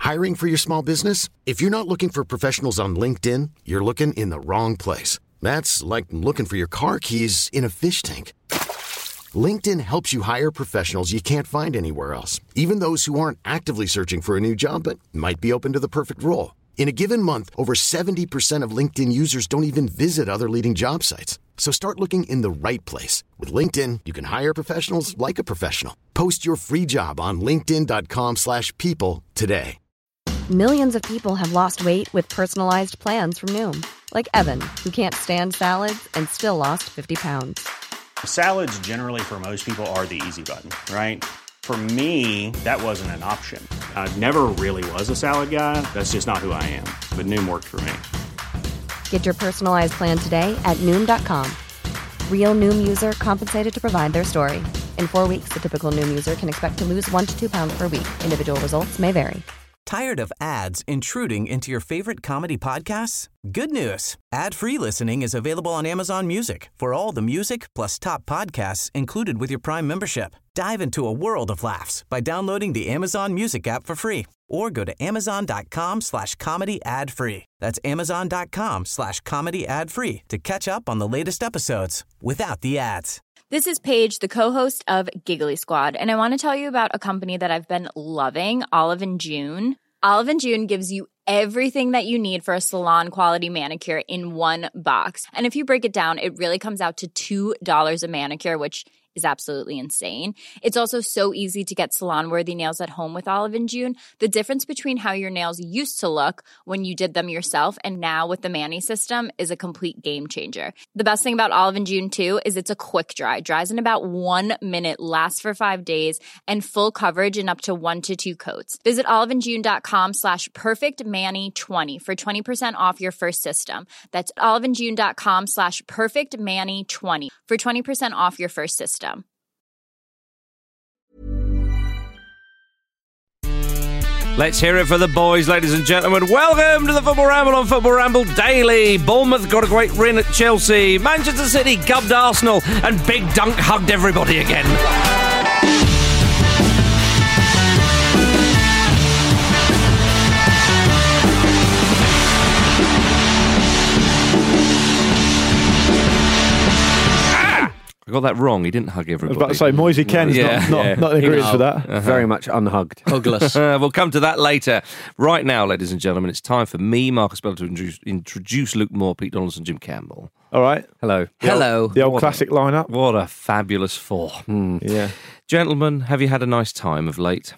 Hiring for your small business? If you're not looking for professionals on LinkedIn, you're looking in the wrong place. That's like looking for your car keys in a fish tank. LinkedIn helps you hire professionals you can't find anywhere else, even those who aren't actively searching for a new job but might be open to the perfect role. In a given month, over 70% of LinkedIn users don't even visit other leading job sites. So start looking in the right place. With LinkedIn, you can hire professionals like a professional. Post your free job on linkedin.com/people today. Millions of people have lost weight with personalized plans from Noom. Like Evan, who can't stand salads and still lost 50 pounds. Salads generally for most people are the easy button, right? For me, that wasn't an option. I never really was a salad guy. That's just not who I am. But Noom worked for me. Get your personalized plan today at Noom.com. Real Noom user compensated to provide their story. In 4 weeks, the typical Noom user can expect to lose 1 to 2 pounds per week. Individual results may vary. Tired of ads intruding into your favorite comedy podcasts? Good news. Ad-free listening is available on Amazon Music for all the music plus top podcasts included with your Prime membership. Dive into a world of laughs by downloading the Amazon Music app for free or go to amazon.com/comedy ad-free. That's amazon.com/comedy ad-free to catch up on the latest episodes without the ads. This is Paige, the co-host of Giggly Squad, and I want to tell you about a company that I've been loving, Olive & June. Olive & June gives you everything that you need for a salon-quality manicure in one box. And if you break it down, it really comes out to $2 a manicure, which is absolutely insane. It's also so easy to get salon-worthy nails at home with Olive & June. The difference between how your nails used to look when you did them yourself and now with the Mani system is a complete game changer. The best thing about Olive & June, too, is it's a quick dry. Dries in about 1 minute, lasts for 5 days, and full coverage in up to 1 to 2 coats. Visit oliveandjune.com/perfectmani20 for 20% off your first system. That's oliveandjune.com/perfectmani20 for 20% off your first system. Let's hear it for the boys, ladies and gentlemen. Welcome to the Football Ramble on Football Ramble Daily. Bournemouth got a great win at Chelsea. Manchester City gubbed Arsenal. And Big Dunk hugged everybody again. I got that wrong. He didn't hug everybody. I was about to say, Moisey Ken's not in agreement for that. Very much unhugged. Hugless. We'll come to that later. Right now, ladies and gentlemen, it's time for me, Marcus Bell, to introduce Luke Moore, Pete Donaldson, Jim Campbell. All right. Hello. The old classic lineup. What a fabulous four. Yeah. Gentlemen, have you had a nice time of late?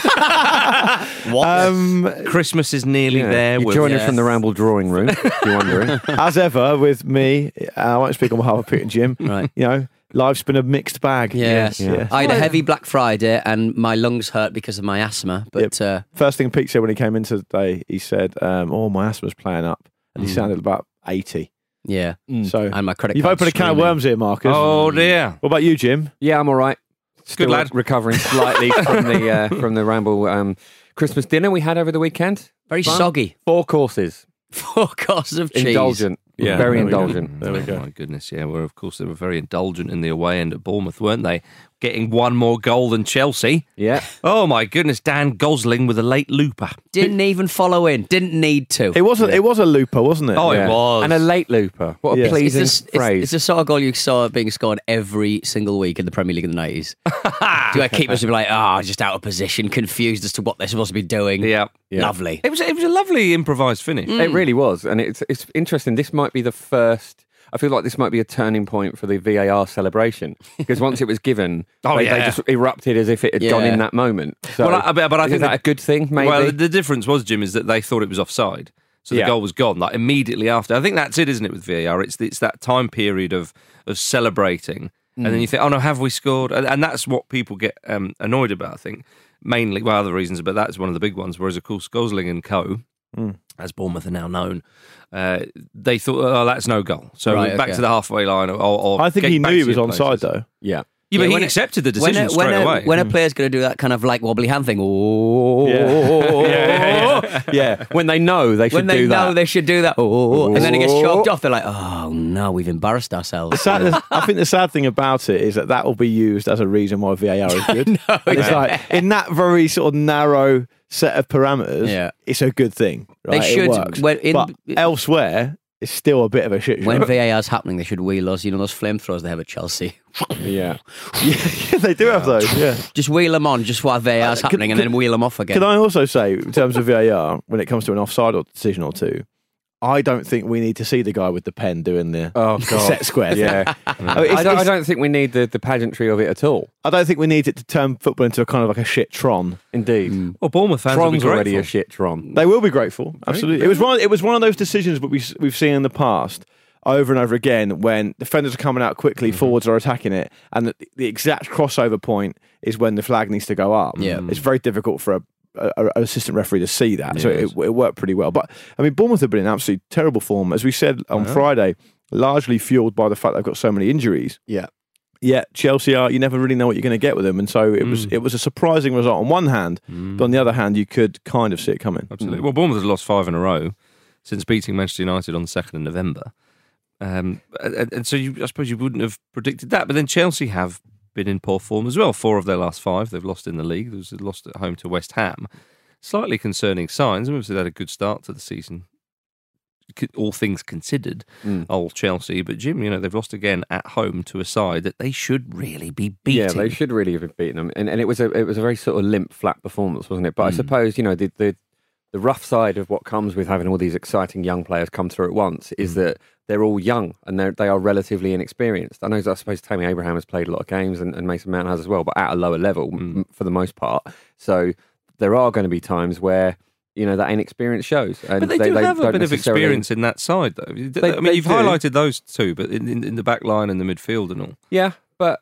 What? Christmas is nearly there. You're joining from the Ramble drawing room, if you're wondering. As ever, with me, I won't speak on behalf of Pete and Jim. Right. You know, life's been a mixed bag. Yes. I had a heavy Black Friday and my lungs hurt because of my asthma. But First thing Pete said when he came in today, he said, my asthma's playing up. And he sounded about 80. Yeah. So and my credit you've card opened a can of worms here, Marcus. Oh, dear. What about you, Jim? Yeah, I'm all right. Still Good lad. Recovering slightly from the Ramble Christmas dinner we had over the weekend. Very soggy. 4 courses. 4 courses of cheese. Indulgent. Yeah, very indulgent. There we go. Oh, my goodness, yeah. Well, of course, they were very indulgent in the away end at Bournemouth, weren't they? Getting one more goal than Chelsea. Yeah. Oh, my goodness, Dan Gosling with a late looper. Didn't even follow in. Didn't need to. It was a looper, wasn't it? Oh, it was. And a late looper. What a pleasing phrase. It's the sort of goal you saw being scored every single week in the Premier League in the 90s. Do our keepers would be like, just out of position, confused as to what they're supposed to be doing. Yeah. Lovely. It was a lovely improvised finish. It really was. And it's interesting. This might be the first... I feel like this might be a turning point for the VAR celebration because once it was given, they just erupted as if it had gone in that moment. So, but I think that a good thing, maybe? Well, the difference was, Jim, is that they thought it was offside. So the goal was gone, like immediately after. I think that's it, isn't it, with VAR? It's that time period of celebrating. And then you think, oh no, have we scored? And that's what people get annoyed about, I think. Mainly, well, other reasons, but that's one of the big ones. Whereas, of course, Gosling and co., as Bournemouth are now known, they thought, that's no goal. So back to the halfway line. Or I think he knew he was onside, though. Yeah. Yeah, but he accepted the decision straight away. When a player's going to do that kind of like wobbly hand thing, when they know they should do that. When they know they should do that, and then it gets chalked off, they're like, oh no, we've embarrassed ourselves. I think the sad thing about it is that will be used as a reason why VAR is good. It's like, in that very sort of narrow set of parameters, it's a good thing. Right? They should. It works. But elsewhere, it's still a bit of a shit show. When VAR's happening, they should wheel us. You know those flamethrowers they have at Chelsea? Yeah, they do have those, yeah. Just wheel them on just while VAR's happening and then wheel them off again. Can I also say, in terms of VAR, when it comes to an offside decision or two, I don't think we need to see the guy with the pen doing the set square thing. Yeah. I don't think we need the pageantry of it at all. I don't think we need it to turn football into a kind of like a shit Tron. Indeed. Well, Bournemouth fans Tron's already a shit Tron. They will be grateful. Absolutely. It was one of those decisions that we've seen in the past over and over again when defenders are coming out quickly, forwards are attacking it, and the exact crossover point is when the flag needs to go up. Yeah. It's very difficult for an assistant referee to see that, so it worked pretty well. But I mean, Bournemouth have been in absolutely terrible form, as we said on Friday, largely fueled by the fact they've got so many injuries. Yeah, Chelsea you never really know what you're going to get with them, and so it was a surprising result on one hand, but on the other hand, you could kind of see it coming. Absolutely. Well, Bournemouth has lost 5 in a row since beating Manchester United on the 2nd of November, and so I suppose you wouldn't have predicted that. But then Chelsea have been in poor form as well. 4 of their last 5 they've lost in the league. They've lost at home to West Ham. Slightly concerning signs. Obviously, they had a good start to the season, all things considered, old Chelsea. But Jim, they've lost again at home to a side that they should really be beating. Yeah, they should really have beaten them. And it was a very sort of limp, flat performance, wasn't it? But I suppose the rough side of what comes with having all these exciting young players come through at once is that they're all young and they are relatively inexperienced. I suppose Tammy Abraham has played a lot of games and Mason Mount has as well, but at a lower level for the most part. So there are going to be times where that inexperience shows. And but they do have a bit of experience in that side, though. You've highlighted those two, but in the back line and the midfield and all. Yeah, but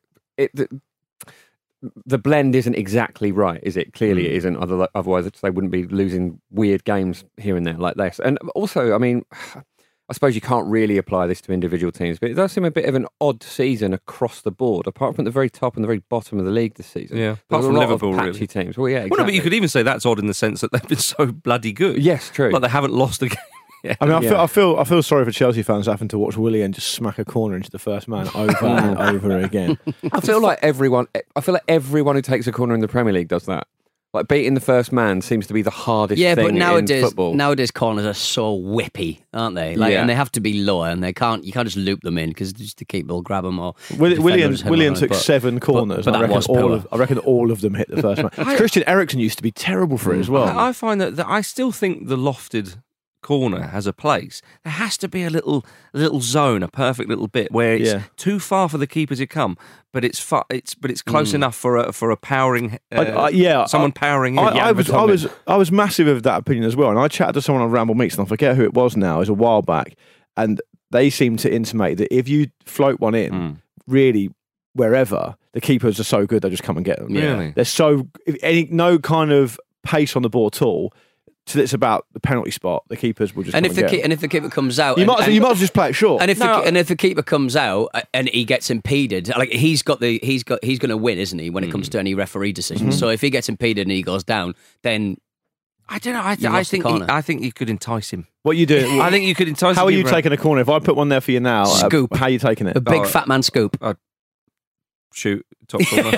the blend isn't exactly right, is it? Clearly it isn't, otherwise they wouldn't be losing weird games here and there like this. And also, I mean, I suppose you can't really apply this to individual teams, but it does seem a bit of an odd season across the board, apart from the very top and the very bottom of the league this season. Yeah, apart from Liverpool, patchy teams. Well, yeah, exactly. Well, no, but you could even say that's odd in the sense that they've been so bloody good. Yes, true. Like they haven't lost a game. Yeah. I mean, I feel sorry for Chelsea fans having to watch Willian just smack a corner into the first man over and over again. I feel like everyone who takes a corner in the Premier League does that. Like beating the first man seems to be the hardest thing in football. Nowadays corners are so whippy, aren't they? And they have to be lower, and you can't just loop them in because just the keeper will grab them. Or Willian took 7 corners. But I reckon all of them hit the first man. Christian Eriksen used to be terrible for it as well. I find that I still think the lofted corner has a place. There has to be a little zone, a perfect little bit where it's too far for the keeper to come, but it's close enough for a powering someone powering in. I was massive of that opinion as well, and I chatted to someone on Ramble Meets, and I forget who it was now. It was a while back, and they seemed to intimate that if you float one in, really wherever, the keepers are so good they just come and get them. Really, they're no kind of pace on the ball at all. So it's about the penalty spot. The keepers will just and if the keeper comes out, you might as well just play it short. And if the keeper comes out and he gets impeded, like he's going to win, isn't he? When it comes to any referee decision. So if he gets impeded and he goes down, then I don't know. I think you could entice him. What you do? I think you could entice. How are you taking a corner? If I put one there for you now, scoop. How are you taking it? A big fat man scoop. Shoot top corner.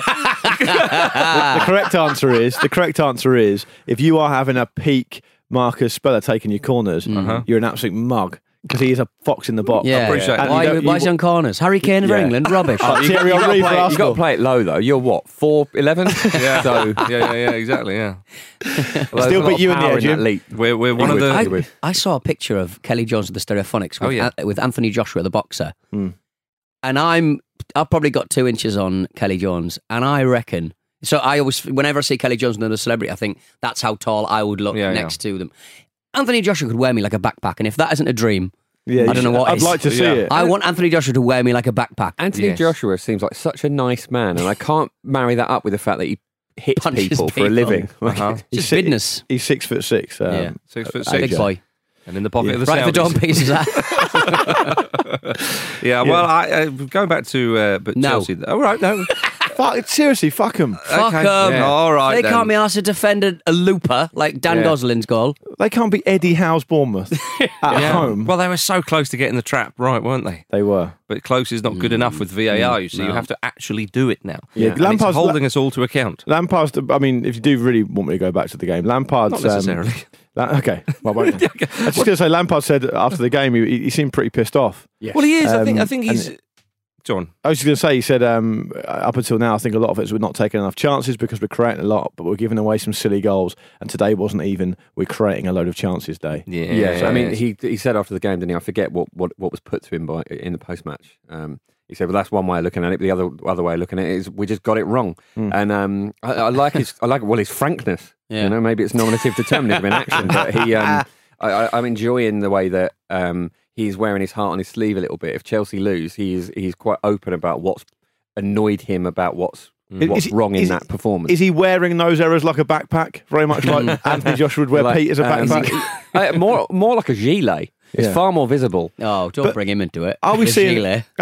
The correct answer is if you are having a peak Marcus Speller taking your corners, you're an absolute mug because he is a fox in the box. Yeah. I appreciate that. Why is he on corners? Harry Kane for England, rubbish. Thierry Henry for Arsenal. You've got to play it low though. You're what, 4'11"? Yeah. So yeah, exactly. Yeah. Well, still beat you in the edge. We're one of the. I saw a picture of Kelly Jones with the Stereophonics with Anthony Joshua, the boxer, and I've probably got 2 inches on Kelly Jones, and I reckon. So I always, whenever I see Kelly Jones and another celebrity, I think that's how tall I would look next to them. Anthony Joshua could wear me like a backpack, and if that isn't a dream, I don't know what is. I'd like to see it. I want Anthony Joshua to wear me like a backpack. Anthony Joshua seems like such a nice man, and I can't marry that up with the fact that he hits people for a living. It's business. He's 6'6". 6'6", big boy. And in the pocket of the right, the Dawn pieces. Well, going back to Chelsea. Oh, right, no. Seriously, fuck them. Fuck them. Yeah. All right, They then. can't be asked to defend a looper like Dan Gosling's goal. They can't be Eddie Howe's Bournemouth at home. Well, they were so close to getting the trap right, weren't they? They were. But close is not good enough with VAR, you see. You have to actually do it now. Yeah, And it's holding us all to account. Lampard's, I mean, if you do really want me to go back to the game, Lampard's... Not necessarily. Okay, well, I won't. I was just going to say, Lampard said after the game he seemed pretty pissed off. Yes. Well, he is. I think he's... John. I was just going to say, he said, up until now, I think a lot of it is we're not taking enough chances because we're creating a lot, but we're giving away some silly goals. And today wasn't even, we're creating a load of chances day. Yeah. So, I mean, he said after the game, didn't he? I forget what was put to him in the post match. He said, "Well, that's one way of looking at it. But the other way of looking at it is we just got it wrong." And I like his frankness. Yeah. You know, maybe it's nominative determinism in action, but he. I'm enjoying the way that he's wearing his heart on his sleeve a little bit. If Chelsea lose, he's quite open about what's annoyed him about what's wrong in that performance. Is he wearing those errors like a backpack? Very much like Anthony Joshua would wear Pete as a backpack? More like a gilet. It's far more visible. Oh, don't bring him into it. Are we seeing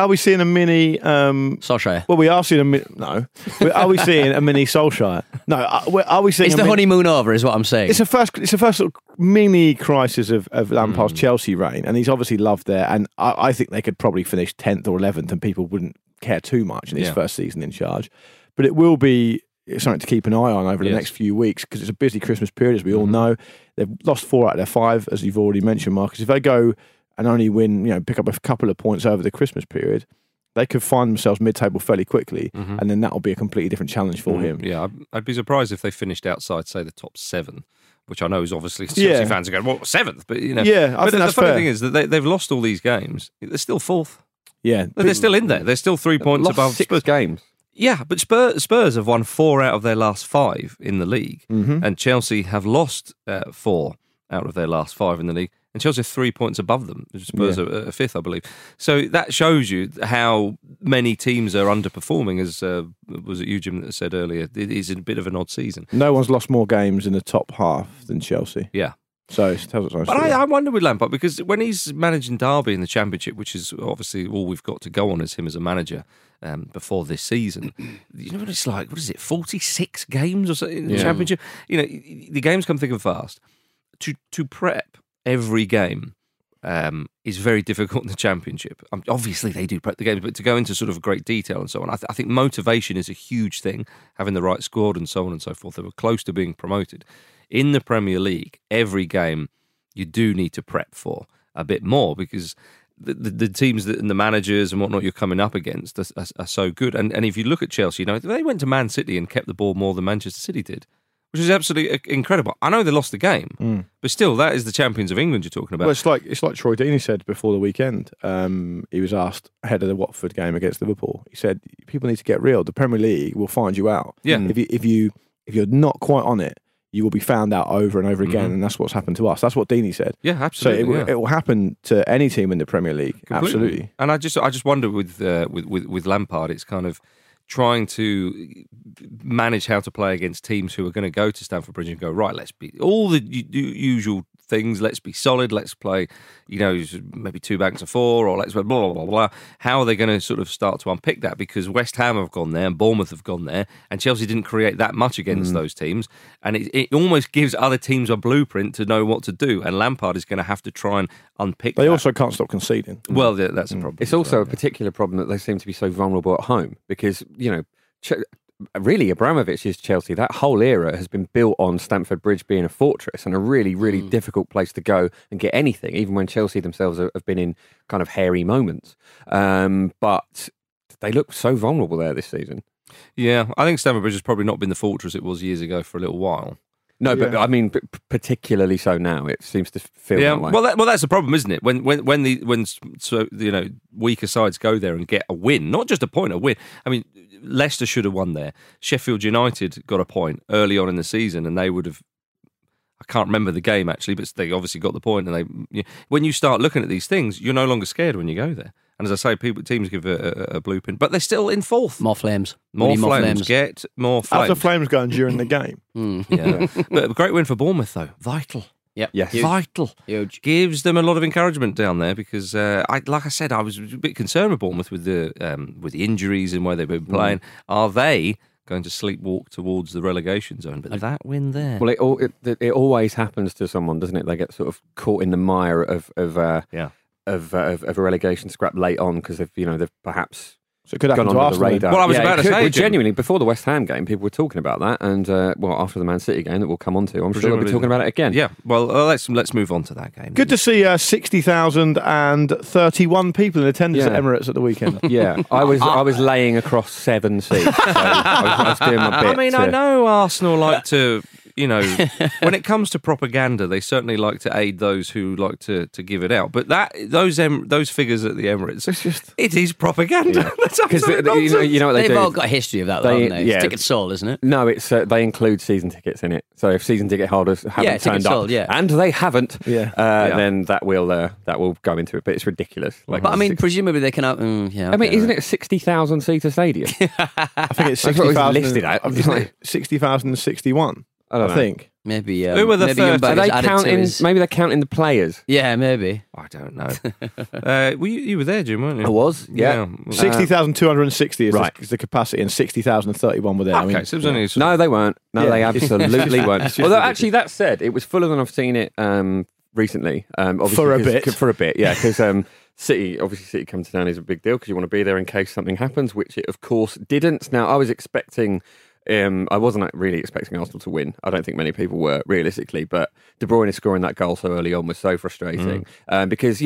a mini Solskjaer? Well, we are seeing a mini. No, are we seeing a mini Solskjaer? No, are we seeing? It's the honeymoon over, is what I'm saying. It's a first sort of mini crisis of Lampard's Chelsea reign, and he's obviously loved there. And I think they could probably finish 10th or 11th, and people wouldn't care too much in his first season in charge. But it will be something to keep an eye on over the next few weeks because it's a busy Christmas period, as we all know. They've lost 4 out of their 5, as you've already mentioned, Marcus. If they go and only win, pick up a couple of points over the Christmas period, they could find themselves mid-table fairly quickly, and then that will be a completely different challenge for him. Yeah, I'd be surprised if they finished outside, say, the top 7, which I know is obviously Chelsea fans are going, well, 7th, but Yeah, I think that's the funny fair. thing is that they've lost all these games. They're still 4th. Yeah, But they're still in there. They're still 3 points lost above 6 Spurs. games. Yeah, but Spurs have won 4 out of their last 5 in the league, and Chelsea have lost 4 out of their last 5 in the league, and Chelsea are 3 points above them. Spurs are 5th, I believe. So that shows you how many teams are underperforming, as was it you, Jim, that said earlier. It is a bit of an odd season. No one's lost more games in the top half than Chelsea. Yeah. So it tells us our But story. I wonder with Lampard, because when he's managing Derby in the Championship, which is obviously all we've got to go on as him as a manager before this season, you know what it's like? What is it, 46 games or something in the Championship? The games come thick and fast. To prep every game is very difficult in the Championship. Obviously, they do prep the games, but to go into sort of great detail and so on, I think motivation is a huge thing, having the right squad and so on and so forth. They were close to being promoted. In the Premier League, every game you do need to prep for a bit more because the teams and the managers and whatnot you're coming up against are so good. And if you look at Chelsea, they went to Man City and kept the ball more than Manchester City did, which is absolutely incredible. I know they lost the game, but still, that is the champions of England you're talking about. Well, it's like Troy Deeney said before the weekend. He was asked ahead of the Watford game against Liverpool. He said, "People need to get real. The Premier League will find you out. Yeah. If you're not quite on it, you will be found out over and over again, and that's what's happened to us. That's what Deeney said. Yeah, absolutely. So it will happen to any team in the Premier League. Completely. Absolutely. And I just wonder with Lampard, it's kind of trying to manage how to play against teams who are going to go to Stamford Bridge and go, right, let's be all the usual things. Let's be solid. Let's play, maybe 2 backs of 4, or let's blah, blah, blah, blah. How are they going to sort of start to unpick that? Because West Ham have gone there and Bournemouth have gone there, and Chelsea didn't create that much against those teams. And it almost gives other teams a blueprint to know what to do. And Lampard is going to have to try and unpick that. They also can't stop conceding. Well, that's a problem. It's also a particular problem that they seem to be so vulnerable at home because, really, Abramovich's Chelsea, that whole era has been built on Stamford Bridge being a fortress and a really, really difficult place to go and get anything, even when Chelsea themselves have been in kind of hairy moments. But they look so vulnerable there this season. Yeah, I think Stamford Bridge has probably not been the fortress it was years ago for a little while. No, but I mean, particularly so now. It seems to feel that way. Well, that's the problem, isn't it? When weaker sides go there and get a win, not just a point, a win. I mean, Leicester should have won there. Sheffield United got a point early on in the season, and they would have. I can't remember the game actually, but they obviously got the point. And when you start looking at these things, you're no longer scared when you go there. And as I say, teams give a blueprint, but they're still in 4th. More flames. More flames. Get more flames. How's the flames going during the game? Yeah. But a great win for Bournemouth, though. Vital. Yep. Yes. Vital. Huge. Gives them a lot of encouragement down there because, like I said, I was a bit concerned with Bournemouth with the injuries and where they've been playing. Are they going to sleepwalk towards the relegation zone? But that win there. Well, it always happens to someone, doesn't it? They get sort of caught in the mire of a relegation scrap late on because they've perhaps. So it could happen gone to under the Arsenal. radar. Well, I was about to say, well, Jim. genuinely, before the West Ham game, people were talking about that, and after the Man City game that we'll come on to, I'm sure they'll be talking about it again. Yeah, well, let's move on to that game. Good to see 60,031 people in attendance at Emirates at the weekend. Yeah, I was laying across 7 seats. So I was doing my bit. I mean, I know Arsenal like to, when it comes to propaganda, they certainly like to aid those who like to give it out. But those figures at the Emirates, it is propaganda. Yeah. That's absolute nonsense. You know what They've all got a history of that, haven't they? It's ticket sold, isn't it? No, it's they include season tickets in it. So if season ticket holders haven't turned up, and they haven't, then that will go into it. But it's ridiculous. But I mean, presumably they can have. I mean, isn't it a 60,000 seater stadium? I think it's 60,000 listed out. 60,061. I think. Maybe. Who were the first? Are they counting? Maybe they're counting the players. Yeah, maybe. I don't know. You were there, Jim, weren't you? I was. Yeah. 60,260 is the capacity, and 60,031 were there. Okay, so it was only no, they weren't. No, they absolutely weren't. Although, actually, that said, it was fuller than I've seen it recently. For a bit, yeah, because City coming to town is a big deal because you want to be there in case something happens, which it of course didn't. Now, I was expecting. I wasn't really expecting Arsenal to win. I don't think many people were, realistically. But De Bruyne scoring that goal so early on was so frustrating because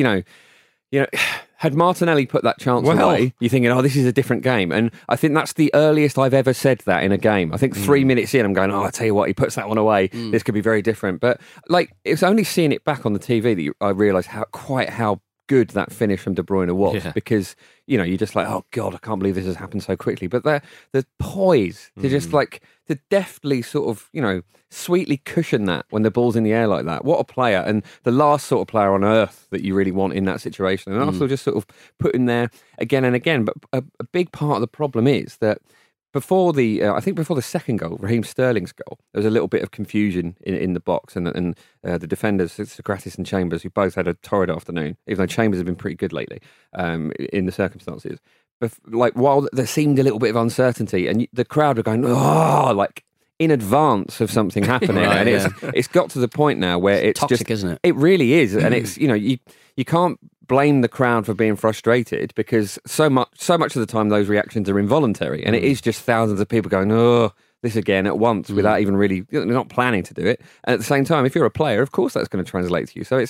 had Martinelli put that chance away, you're thinking, this is a different game. And I think that's the earliest I've ever said that in a game. I think 3 minutes in, I'm going, I tell you what, he puts that one away. This could be very different. But it's only seeing it back on the TV that I realised how good that finish from De Bruyne was because you're just like, oh God, I can't believe this has happened so quickly. But the poise to just to deftly sort of sweetly cushion that when the ball's in the air like that. What a player, and the last sort of player on earth that you really want in that situation. And Arsenal just sort of put in there again and again. But a big part of the problem is that before the second goal, Raheem Sterling's goal, there was a little bit of confusion in the box, and the defenders, Sokratis and Chambers, who both had a torrid afternoon, even though Chambers has been pretty good lately in the circumstances. But while there seemed a little bit of uncertainty, and the crowd were going, in advance of something happening, and it's got to the point now where it's toxic, just, isn't it? It really is, and it's you can't blame the crowd for being frustrated because so much of the time those reactions are involuntary, and it is just thousands of people going, this again at once without even really, they're not planning to do it. And at the same time, if you're a player, of course that's going to translate to you. So it's,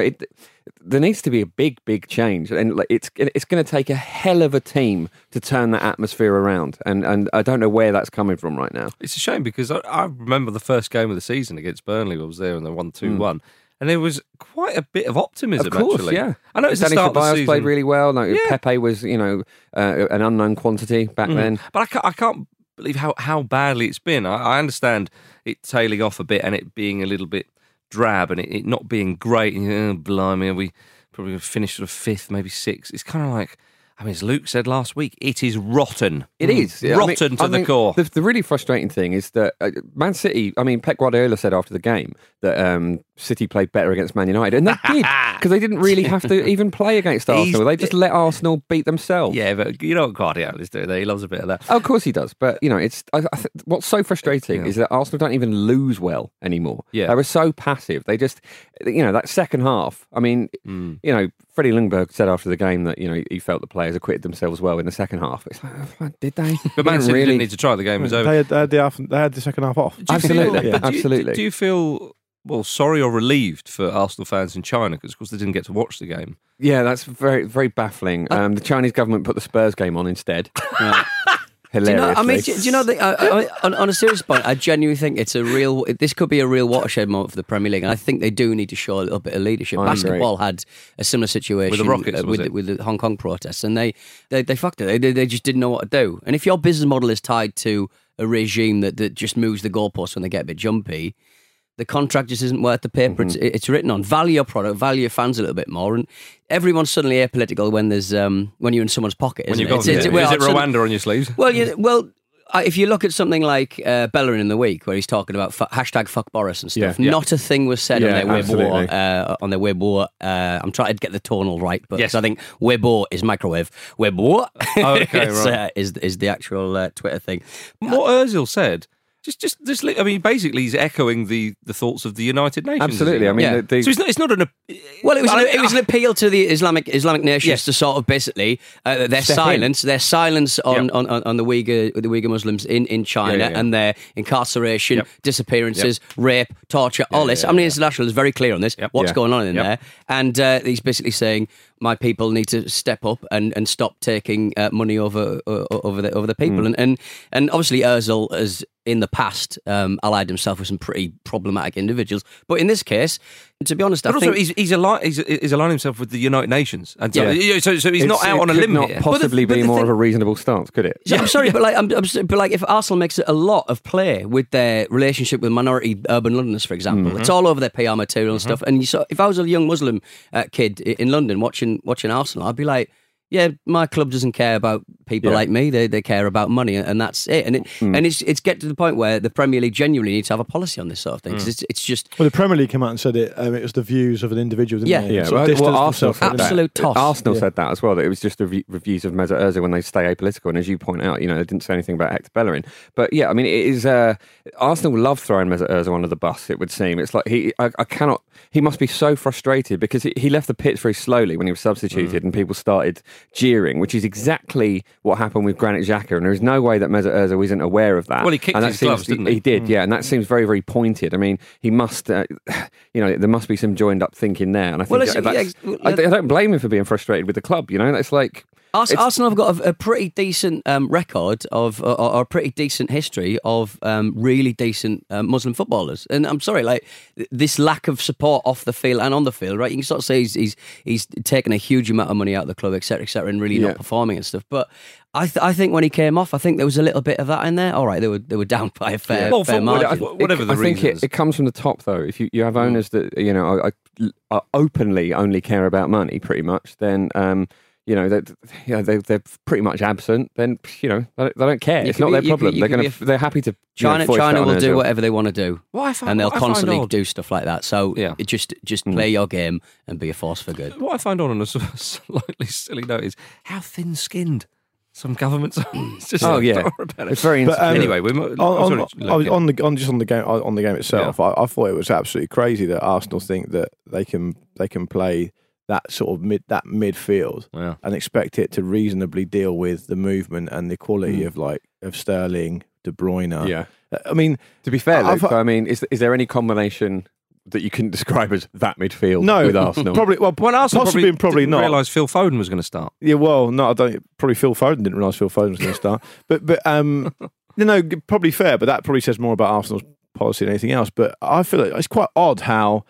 there needs to be a big change, and it's going to take a hell of a team to turn that atmosphere around. And I don't know where that's coming from right now. It's a shame because I remember the first game of the season against Burnley. I was there and they won 2-1. And there was quite a bit of optimism, of course, actually. Yeah. I know it's Danny the start of the Ceballos season. played really well. Pepe was, an unknown quantity back then. But I can't believe how badly it's been. I understand it tailing off a bit and it being a little bit drab and it not being great. And, blimey, we probably finished sort of 5th, maybe 6th. It's kind of like, as Luke said last week, it is rotten. It is. Rotten to the core. The really frustrating thing is that Man City, Pep Guardiola said after the game that City played better against Man United, and they did, because they didn't really have to even play against Arsenal. They just let Arsenal beat themselves. Yeah, but you know what Guardiola's doing there? He loves a bit of that. Oh, of course he does. But, it's what's so frustrating is that Arsenal don't even lose well anymore. Yeah. They were so passive. They just, that second half, Freddie Ljungberg said after the game that, he felt the players acquitted themselves well in the second half. It's like, did they? But Man City didn't need to try. The game was over. They had the second half off. Absolutely. Absolutely. Do you feel sorry or relieved for Arsenal fans in China? Because, of course, they didn't get to watch the game. Yeah, that's very, very baffling. The Chinese government put the Spurs game on instead. Hilarious. Do you know on a serious point, I genuinely think this could be a real watershed moment for the Premier League, and I think they do need to show a little bit of leadership. Basketball had a similar situation with the Rockets, with the Hong Kong protests, and they fucked it. They just didn't know what to do. And if your business model is tied to a regime that just moves the goalposts when they get a bit jumpy, the contract just isn't worth the paper it's written on. Value your product, value your fans a little bit more, and everyone's suddenly apolitical when there's when you're in someone's pocket. Isn't it? Is it Rwanda on your sleeves? Well, if you look at something like Bellerin in the Week, where he's talking about hashtag fuck Boris and stuff, not a thing was said on their Weibo. I'm trying to get the tonal right, but I think Weibo is microwave. Weibo is the actual Twitter thing. What Ozil said. Just. I mean, basically, he's echoing the thoughts of the United Nations. Absolutely. I mean, so it's not an. Well, it was an appeal to the Islamic nations to sort of basically their silence on the Uyghur Muslims in China and their incarceration, disappearances, rape, torture, all this. Amnesty International is very clear on this. What's going on in there? And he's basically saying, my people need to step up and stop taking money over the people. And obviously Ozil has in the past allied himself with some pretty problematic individuals, but in this case, to be honest, I think he's aligning himself with the United Nations, and so he's not out on a limb here. Possibly be more of a reasonable stance, could it? I'm sorry, but if Arsenal makes it a lot of play with their relationship with minority urban Londoners, for example, it's all over their PR material and stuff. And if I was a young Muslim kid in London watching Arsenal, I'd be like, yeah, my club doesn't care about people like me. They care about money, and that's it. And it's get to the point where the Premier League genuinely needs to have a policy on this sort of thing. Because it's just the Premier League came out and said it was the views of an individual. Didn't they? Arsenal said absolute toss. Arsenal said that as well. That it was just the reviews of Mesut Ozil when they stay apolitical. And as you point out, they didn't say anything about Hector Bellerin. But yeah, I mean, it is Arsenal love throwing Mesut Ozil under the bus. It would seem it's like he must be so frustrated because he left the pitch very slowly when he was substituted, and people started jeering, which is exactly what happened with Granit Xhaka, and there is no way that Mesut Ozil isn't aware of that. Well, he kicked his gloves, didn't he? He did, and that seems very, very pointed. I mean, he must, there must be some joined up thinking there, and I think I don't blame him for being frustrated with the club. It's like Arsenal have got a pretty decent record of, or a pretty decent history of really decent Muslim footballers. And I'm sorry, like this lack of support off the field and on the field, right? You can sort of say he's taken a huge amount of money out of the club, etc., and really not performing and stuff. But I think when he came off, I think there was a little bit of that in there. All right, they were down by a fair margin. Whatever the reasons. I think it comes from the top, though. If you have owners that are openly only care about money, pretty much, then. They're pretty much absent. Then they don't care. It's not their problem. They're happy to. China will do whatever they want to do, and they'll constantly do stuff like that. So just play your game and be a force for good. What I find on a slightly silly note is how thin-skinned some governments are. It's just it's very. But anyway, on the game itself, I thought it was absolutely crazy that Arsenal think that they can play that sort of midfield and expect it to reasonably deal with the movement and the quality of Sterling, De Bruyne. Yeah, I mean, to be fair, Luke, is there any combination that you can describe as that midfield with Arsenal? Probably. Well, Arsenal probably not. Realise Phil Foden was going to start. Yeah, well, no, I don't. Probably Phil Foden didn't realise Phil Foden was going to start. But probably fair. But that probably says more about Arsenal's policy than anything else. But I feel like it's quite odd how.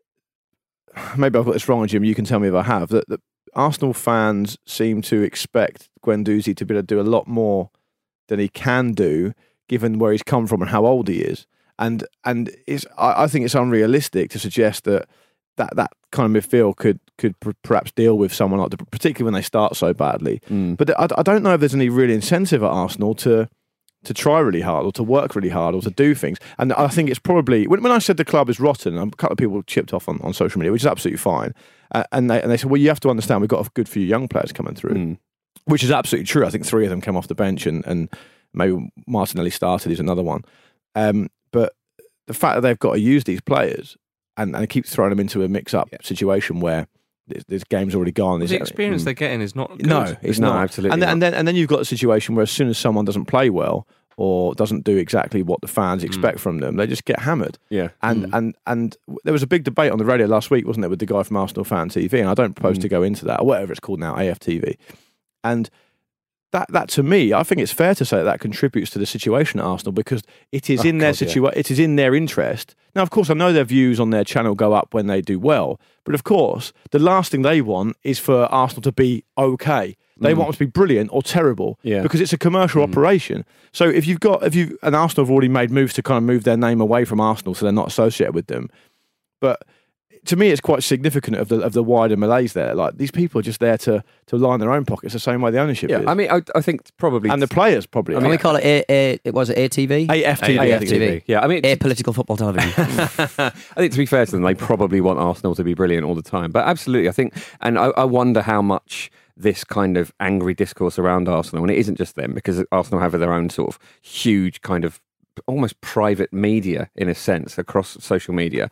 Maybe I've got this wrong, Jim. You can tell me if I have. That Arsenal fans seem to expect Guendouzi to be able to do a lot more than he can do, given where he's come from and how old he is. And I think it's unrealistic to suggest that kind of midfield could perhaps deal with someone like, particularly when they start so badly. But I don't know if there's any real incentive at Arsenal to try really hard or to work really hard or to do things. And I think it's probably, when I said the club is rotten, a couple of people chipped off on social media, which is absolutely fine. And they said, well, you have to understand we've got a good few young players coming through, which is absolutely true. I think 3 of them came off the bench and maybe Martinelli started is another one. But the fact that they've got to use these players and keep throwing them into a mix-up situation where this game's already gone. The experience they're getting is not good. No, it's not. Absolutely. And then you've got a situation where as soon as someone doesn't play well or doesn't do exactly what the fans expect from them, they just get hammered. Yeah. And there was a big debate on the radio last week, wasn't there, with the guy from Arsenal Fan TV, and I don't propose to go into that, or whatever it's called now, AFTV. And that to me, I think it's fair to say that contributes to the situation at Arsenal because it is in their it is in their interest. Now, of course, I know their views on their channel go up when they do well, but of course, the last thing they want is for Arsenal to be okay. They want it to be brilliant or terrible because it's a commercial operation. So and Arsenal have already made moves to kind of move their name away from Arsenal, so they're not associated with them. But to me, it's quite significant of the wider malaise there. Like, these people are just there to line their own pockets the same way the ownership is. I mean, I think probably... And the players probably. Can we call it ATV? AFTV. Yeah, I mean... Apolitical football television. I think, to be fair to them, they probably want Arsenal to be brilliant all the time. But absolutely, I think... And I wonder how much this kind of angry discourse around Arsenal, and it isn't just them, because Arsenal have their own sort of huge kind of almost private media, in a sense, across social media.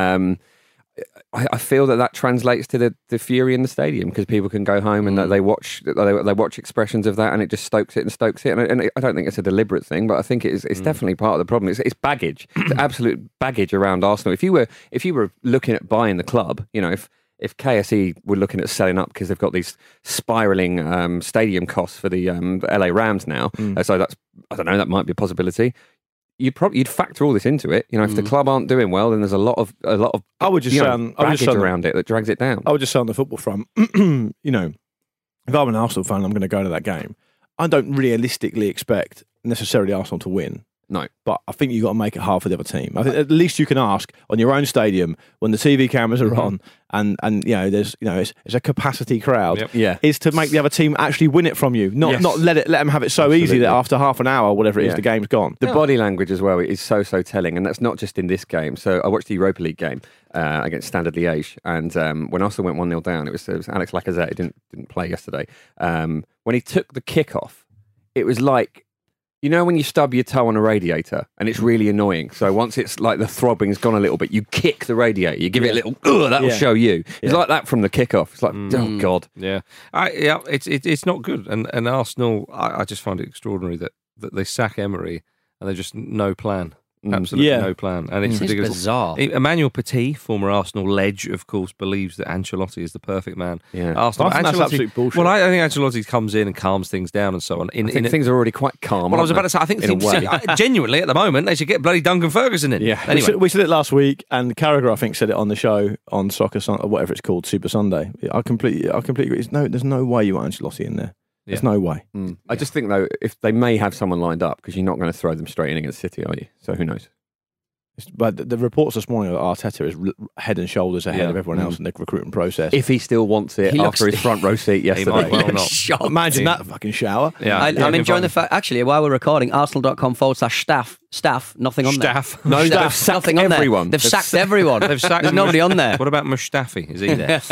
I feel that translates to the fury in the stadium, because people can go home and they watch expressions of that, and it just stokes it. And I don't think it's a deliberate thing, but I think it's definitely part of the problem. It's baggage, it's absolute baggage around Arsenal. If you were looking at buying the club, if KSE were looking at selling up because they've got these spiralling stadium costs for the LA Rams now, so that might be a possibility. You'd factor all this into it. If the club aren't doing well, then there's a lot of baggage around it that drags it down. I would just say on the football front, if I'm an Arsenal fan, I'm going to go to that game. I don't realistically expect necessarily Arsenal to win. No, but I think you've got to make it hard for the other team. I think at least you can ask on your own stadium when the TV cameras are on, and there's it's a capacity crowd. Yep. Is to make the other team actually win it from you, not let them have it so easy that after half an hour, whatever it is, the game's gone. The body language as well is so telling, and that's not just in this game. So I watched the Europa League game against Standard Liège, and when Arsenal went 1-0 down, it was Alex Lacazette. He didn't play yesterday. When he took the kick off, it was like, when you stub your toe on a radiator and it's really annoying. So once it's like the throbbing's gone a little bit, you kick the radiator, you give it a little, that'll show you. It's like that from the kickoff. It's like, oh God. Yeah. It's not good. And Arsenal, I just find it extraordinary that they sack Emery and there's just no plan. Absolutely no plan. And it's ridiculous. Bizarre. Emmanuel Petit, former Arsenal ledge, of course, believes that Ancelotti is the perfect man. Yeah. Arsenal, that's absolute bullshit. Well, I think Ancelotti comes in and calms things down and so on. I think things are already quite calm. Well, I was about to say, I think genuinely at the moment they should get bloody Duncan Ferguson in. Yeah. Anyway. We said it last week, and Carragher, I think, said it on the show on Soccer Sunday, whatever it's called, Super Sunday. I completely agree. There's no way you want Ancelotti in there. There's no way. I just think, though, if they may have someone lined up, because you're not going to throw them straight in against City, are you? So who knows? But the reports this morning that Arteta is head and shoulders ahead of everyone else in the recruitment process. If he still wants it after his front row seat yesterday. He might well not. Imagine that fucking shower. Yeah, I'm enjoying the fact, actually, while we're recording, arsenal.com/staff, nothing on there. No, they've sacked everyone. They've sacked everyone. There's nobody on there. What about Mustafi? Is he there?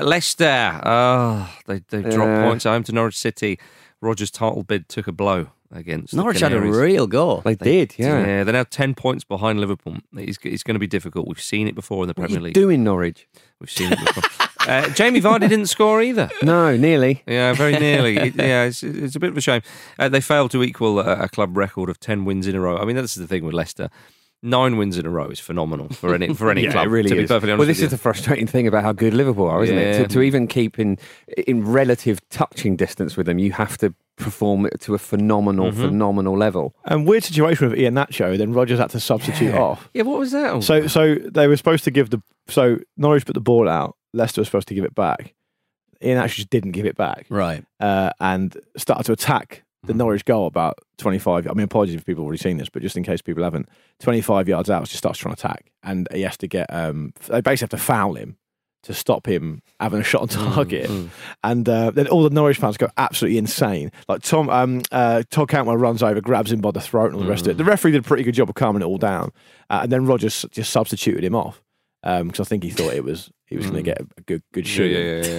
Leicester. They dropped points at home to Norwich City. Rodgers' title bid took a blow against Norwich had a real go. They did, yeah. Yeah, they're now 10 points behind Liverpool. It's going to be difficult. We've seen it before in the Premier League. What are you doing, Norwich? We've seen it before. Jamie Vardy didn't score either. No, nearly. Yeah, very nearly. It's a bit of a shame. They failed to equal a club record of 10 wins in a row. I mean, that's the thing with Leicester. 9 wins in a row is phenomenal for any club. It really to be is. perfectly honest Well, this is the frustrating thing about how good Liverpool are, isn't it? To even keep in relative touching distance with them, you have to perform to a phenomenal level. And weird situation with Iheanacho, then Rodgers had to substitute off. Yeah, what was that? So they were supposed to give Norwich put the ball out, Leicester was supposed to give it back. Iheanacho just didn't give it back. Right. And started to attack the Norwich goal about 25. I mean, apologies if people have already seen this, but just in case people haven't, 25 yards out, just starts trying to attack, and he has to get. They basically have to foul him to stop him having a shot on target, and then all the Norwich fans go absolutely insane. Like Todd Cantwell runs over, grabs him by the throat, and all the rest of it. The referee did a pretty good job of calming it all down, and then Rodgers just substituted him off because I think he thought he was going to get a good shoot.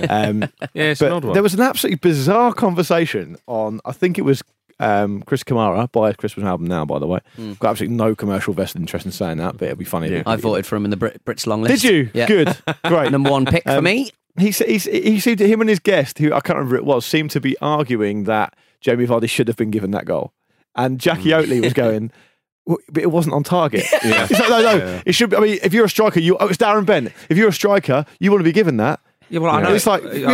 It's an odd one. There was an absolutely bizarre conversation on, I think it was Chris Kamara, by Christmas album now, by the way. Got absolutely no commercial vested interest in saying that, but it'll be funny. I voted for him in the Brits long list. Did you? Yeah. Good. Great. Number one pick for me. He seemed to, him and his guest, who I can't remember who it was, seemed to be arguing that Jamie Vardy should have been given that goal. And Jackie Oatley was going, but it wasn't on target. Yeah. It's like, no. It should be. I mean, if you're a striker, it's Darren Bent. If you're a striker, you want to be given that. Yeah, well, I know. It's like, great.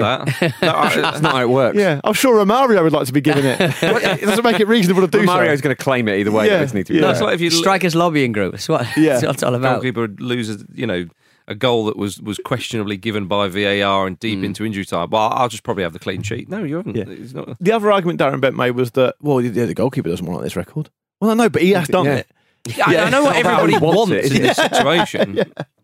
That's not how it works. Yeah, I'm sure Romario would like to be given it. It doesn't make it reasonable to do so. Romario's going to claim it either way. Yeah. It doesn't need to be. That's like if you Strikers lobbying group. That's what it's all about. Goalkeeper loses, a goal that was questionably given by VAR and deep into injury time. Well, I'll just probably have the clean sheet. No, you haven't. Yeah. It's not. The other argument Darren Bent made was that, the goalkeeper doesn't want this record. Well, I know, but he has done it. Yeah, I know what everybody wants in this situation.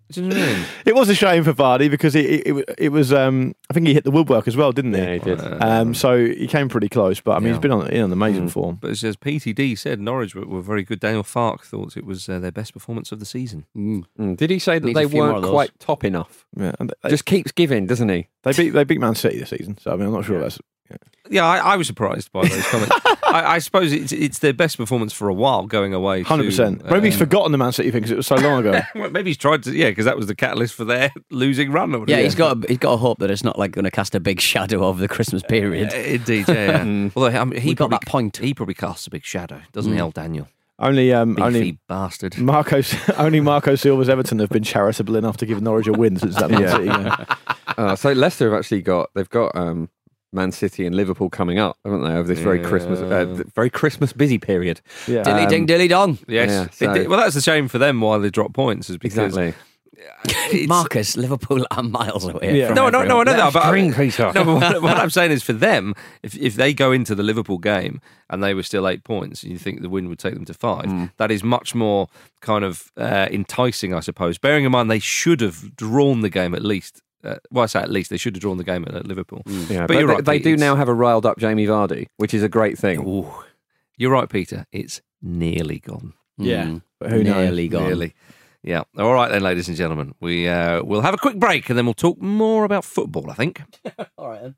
Do you know what I mean? It was a shame for Vardy because it was. I think he hit the woodwork as well, didn't he? Yeah, he did. So he came pretty close, but I mean, he's been on amazing form. But as PTD said, Norwich were very good. Daniel Farke thought it was their best performance of the season. Did he say that they weren't quite top enough? Yeah, and just keeps giving, doesn't he? They beat Man City this season, so I mean, I'm not sure that's. Yeah, I was surprised by those comments. I suppose it's their best performance for a while going away. 100%. Maybe he's forgotten the Man City thing because it was so long ago. Well, maybe he's tried to, because that was the catalyst for their losing run. Or he's got to hope that it's not like going to cast a big shadow over the Christmas period. Indeed, yeah. Although he got that point. He probably casts a big shadow, doesn't he, old Daniel? Only bastard. Marco Silva's Everton have been charitable enough to give Norwich a win since that Man City game. So Leicester have actually got Man City and Liverpool coming up, haven't they, over this very Christmas busy period? Yeah. Dilly ding, dilly dong. Yes. Well, that's a shame for them why they drop points. Is because Marcus, Liverpool are miles away. Yeah. No, I know that. But Peter. No, but what I'm saying is for them, if they go into the Liverpool game and they were still 8 points, and you think the win would take them to 5, that is much more kind of enticing, I suppose. Bearing in mind they should have drawn the game at least. I say at least they should have drawn the game at Liverpool. Yeah, but you're right, they do now have a riled up Jamie Vardy, which is a great thing. Ooh. You're right, Peter. It's nearly gone. Yeah, but who knows? Nearly gone. Nearly. Yeah. All right then, ladies and gentlemen. We'll have a quick break and then we'll talk more about football, I think. All right then.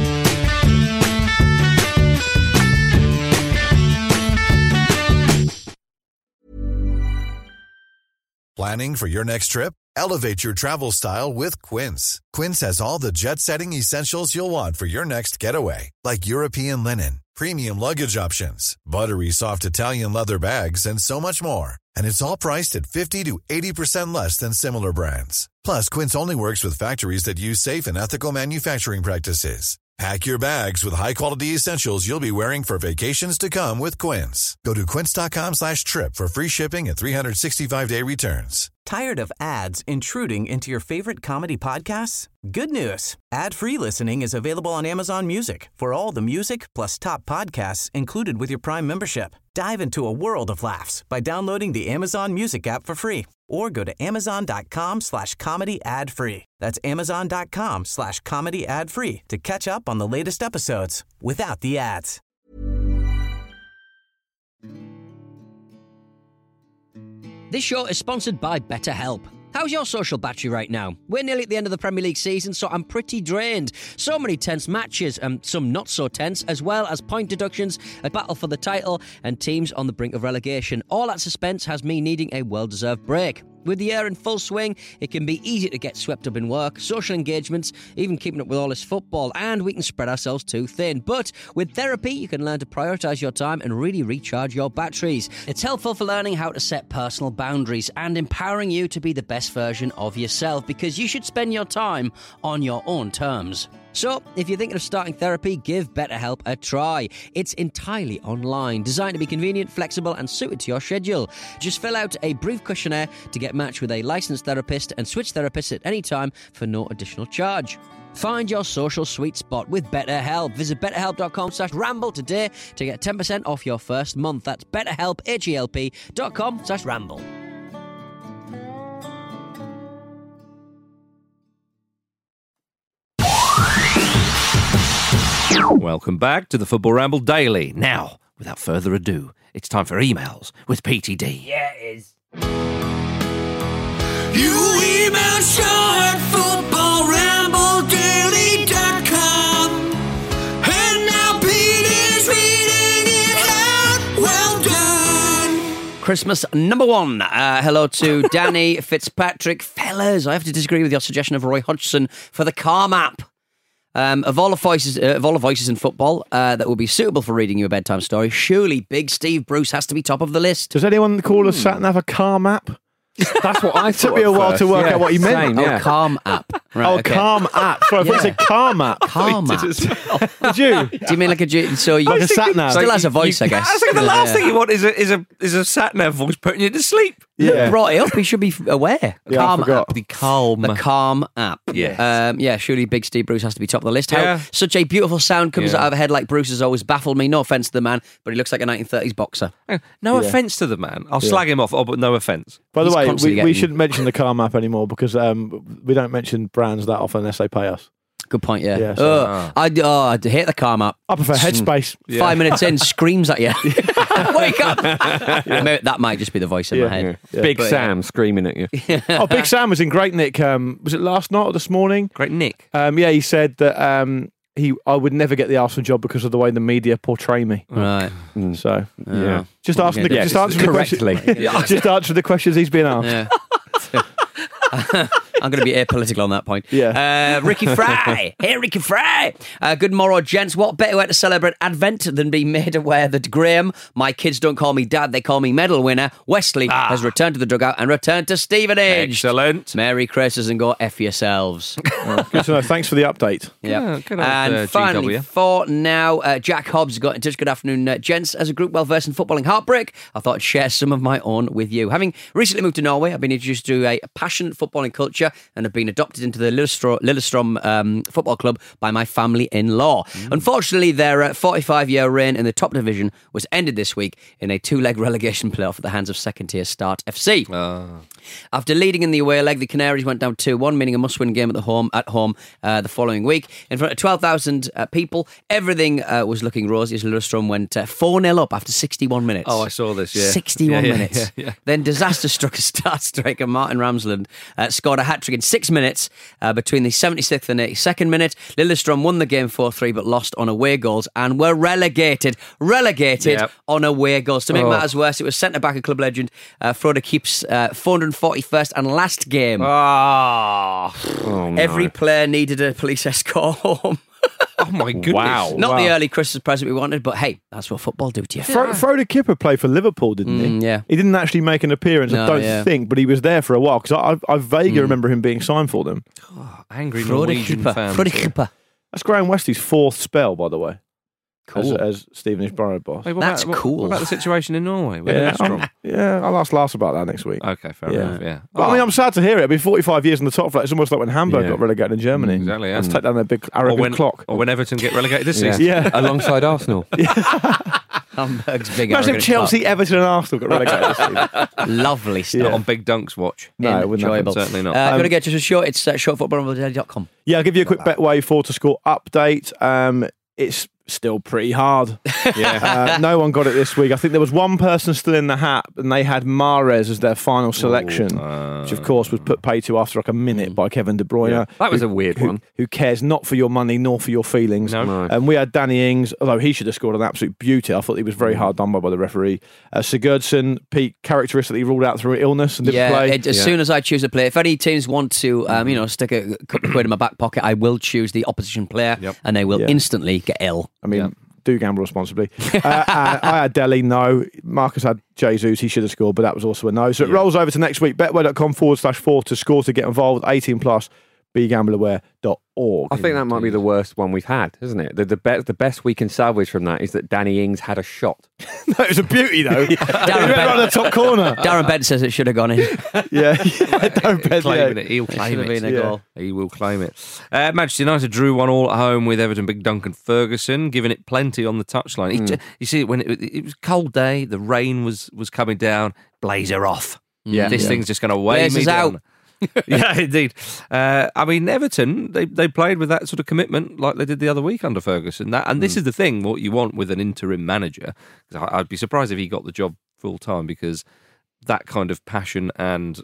Planning for your next trip? Elevate your travel style with Quince. Quince has all the jet-setting essentials you'll want for your next getaway, like European linen, premium luggage options, buttery soft Italian leather bags, and so much more. And it's all priced at 50 to 80% less than similar brands. Plus, Quince only works with factories that use safe and ethical manufacturing practices. Pack your bags with high-quality essentials you'll be wearing for vacations to come with Quince. Go to quince.com/trip for free shipping and 365-day returns. Tired of ads intruding into your favorite comedy podcasts? Good news. Ad-free listening is available on Amazon Music for all the music plus top podcasts included with your Prime membership. Dive into a world of laughs by downloading the Amazon Music app for free or go to amazon.com/comedy ad-free. That's amazon.com/comedy ad-free to catch up on the latest episodes without the ads. This show is sponsored by BetterHelp. How's your social battery right now? We're nearly at the end of the Premier League season, so I'm pretty drained. So many tense matches, and some not so tense, as well as point deductions, a battle for the title, and teams on the brink of relegation. All that suspense has me needing a well-deserved break. With the year in full swing, it can be easy to get swept up in work, social engagements, even keeping up with all this football, and we can spread ourselves too thin. But with therapy, you can learn to prioritise your time and really recharge your batteries. It's helpful for learning how to set personal boundaries and empowering you to be the best version of yourself, because you should spend your time on your own terms. So, if you're thinking of starting therapy, give BetterHelp a try. It's entirely online, designed to be convenient, flexible, and suited to your schedule. Just fill out a brief questionnaire to get matched with a licensed therapist and switch therapists at any time for no additional charge. Find your social sweet spot with BetterHelp. Visit betterhelp.com/ramble today to get 10% off your first month. That's betterhelp, HELP.com/ramble. Welcome back to the Football Ramble Daily. Now, without further ado, it's time for emails with PTD. Yeah, it is. You email show at footballrambledaily.com. And now Peter's reading it out. Well done. Christmas number 1. Hello to Danny Fitzpatrick. Fellas, I have to disagree with your suggestion of Roy Hodgson for the Calm app. Of all the voices in football that would be suitable for reading you a bedtime story, surely Big Steve Bruce has to be top of the list. Does anyone call a sat nav a Calm app? That's what I thought. Took me a while to work out what he meant. Same, yeah. Calm app. Calm app. Sorry, I thought you said Calm app. Calm app. Did you? Do you mean like a so you Like a sat-nav? still has a voice, I guess. I was thinking the last thing you want is a sat-nav voice putting you to sleep. Yeah. Brought it up. He should be aware. Yeah, I Calm forgot. app. The Calm app. Yes. Surely Big Steve Bruce has to be top of the list. How such a beautiful sound comes out of a head like Bruce has always baffled me. No offence to the man, but he looks like a 1930s boxer. No offence to the man. I'll slag him off, but no offence. By the He's way, constantly we getting- shouldn't mention the Calm app anymore because we don't mention brands that often unless they pay us. Good point, yeah. Yeah, so- I'd hate the Calm app. I prefer Headspace. 5 minutes in, screams at you. Wake up. Maybe that might just be the voice in my head. Yeah. Big Sam screaming at you. Big Sam was in Great Nick. Was it last night or this morning? Great Nick. He said that I would never get the Arsenal job because of the way the media portray me. Right. So Yeah. just answer the correctly. Just answer the questions he's been asked. Yeah. I'm going to be apolitical on that point. Yeah. Ricky Fry. Hey, Ricky Fry. Good morrow, gents. What better way to celebrate Advent than be made aware that Graham, my kids don't call me dad, they call me medal winner, Wesley, has returned to the dugout and returned to Stevenage. Excellent. Merry Christmas and go F yourselves. Good to know. Thanks for the update. Yeah. good old, And finally, GW. for now, Jack Hobbs got in touch. Good afternoon, gents. As a group well versed in footballing heartbreak, I thought I'd share some of my own with you. Having recently moved to Norway, I've been introduced to a passionate footballing culture and have been adopted into the Lillestrøm Football Club by my family-in-law. Unfortunately, their 45-year reign in the top division was ended this week in a two-leg relegation playoff at the hands of second-tier Start FC. After leading in the away leg, the Canaries went down 2-1, meaning a must-win game at home the following week. In front of 12,000 people, everything was looking rosy as Lillestrøm went 4-0 up after 61 minutes. Oh, I saw this, yeah. 61 minutes. Yeah. Then disaster struck a Start striker, Martin Ramsland, scored a hat-trick in 6 minutes between the 76th and 82nd minute. Lillestrøm won the game 4-3 but lost on away goals and were relegated on away goals. To make matters worse, it was centre-back and club legend Frode Kiep's 441st and last game. Oh, no. Every player needed a police escort home. Oh, my goodness. Wow. Not the early Christmas present we wanted, but hey, that's what football do to you. Frode Kipper played for Liverpool, didn't he? Yeah. He didn't actually make an appearance, I don't think, but he was there for a while because I vaguely remember him being signed for them. Angry Frode Norwegian fans. Kipper. That's Graham Westie's fourth spell, by the way. Cool. As Stevenage Borough boss. Wait, That's what cool. about the situation in Norway? I'll ask Lars about that next week. Okay, fair enough, yeah. But, I mean, I'm sad to hear it. It'll be 45 years in the top flight. It's almost like when Hamburg got relegated in Germany. Exactly, yeah. Let's take down their big arrogant clock. Or when Everton get relegated this season. Yeah. Alongside Arsenal. Hamburg's big. Imagine if arrogant Chelsea, Everton and Arsenal got relegated this season. clock. Lovely stuff. Not on Big Dunk's watch. No, it wouldn't happen. Enjoyable. Certainly not. Going to get just a short. It's shortfootballdaily.com. Yeah, I'll give you a quick Betway 4 to score update. It's still pretty hard. No one got it this week. I think there was one person still in the hat, and they had Mahrez as their final selection, which of course was put pay to after like a minute by Kevin De Bruyne. Yeah. That was a weird one. Who cares not for your money nor for your feelings? No. And we had Danny Ings, although he should have scored an absolute beauty. I thought he was very hard done by the referee. Sigurdsson, Pete, characteristically ruled out through illness and didn't play. As soon as I choose a player, if any teams want to, stick a couple of quid in my back pocket, I will choose the opposition player, and they will instantly get ill. I mean, do gamble responsibly. I had Delhi, no. Marcus had Jesus, he should have scored, but that was also a no. So it rolls over to next week. Betway.com/4 to score to get involved. 18 plus. BeGambleAware.org. I think that might be the worst one we've had, isn't it? The best we can salvage from that is that Danny Ings had a shot. No, it was a beauty though. Darren Bent on the top corner. Darren Bent says it should have gone in. Darren Bent. Claiming it. He'll claim it. Been a goal. He will claim it. Manchester United drew 1-1 at home with Everton big Duncan Ferguson, giving it plenty on the touchline. You see, when it was a cold day, the rain was coming down. Blazer off. This thing's just going to weigh me down. Out. Yeah, indeed. I mean, Everton, they played with that sort of commitment like they did the other week under Ferguson. And this is the thing, what you want with an interim manager. I'd be surprised if he got the job full time, because that kind of passion and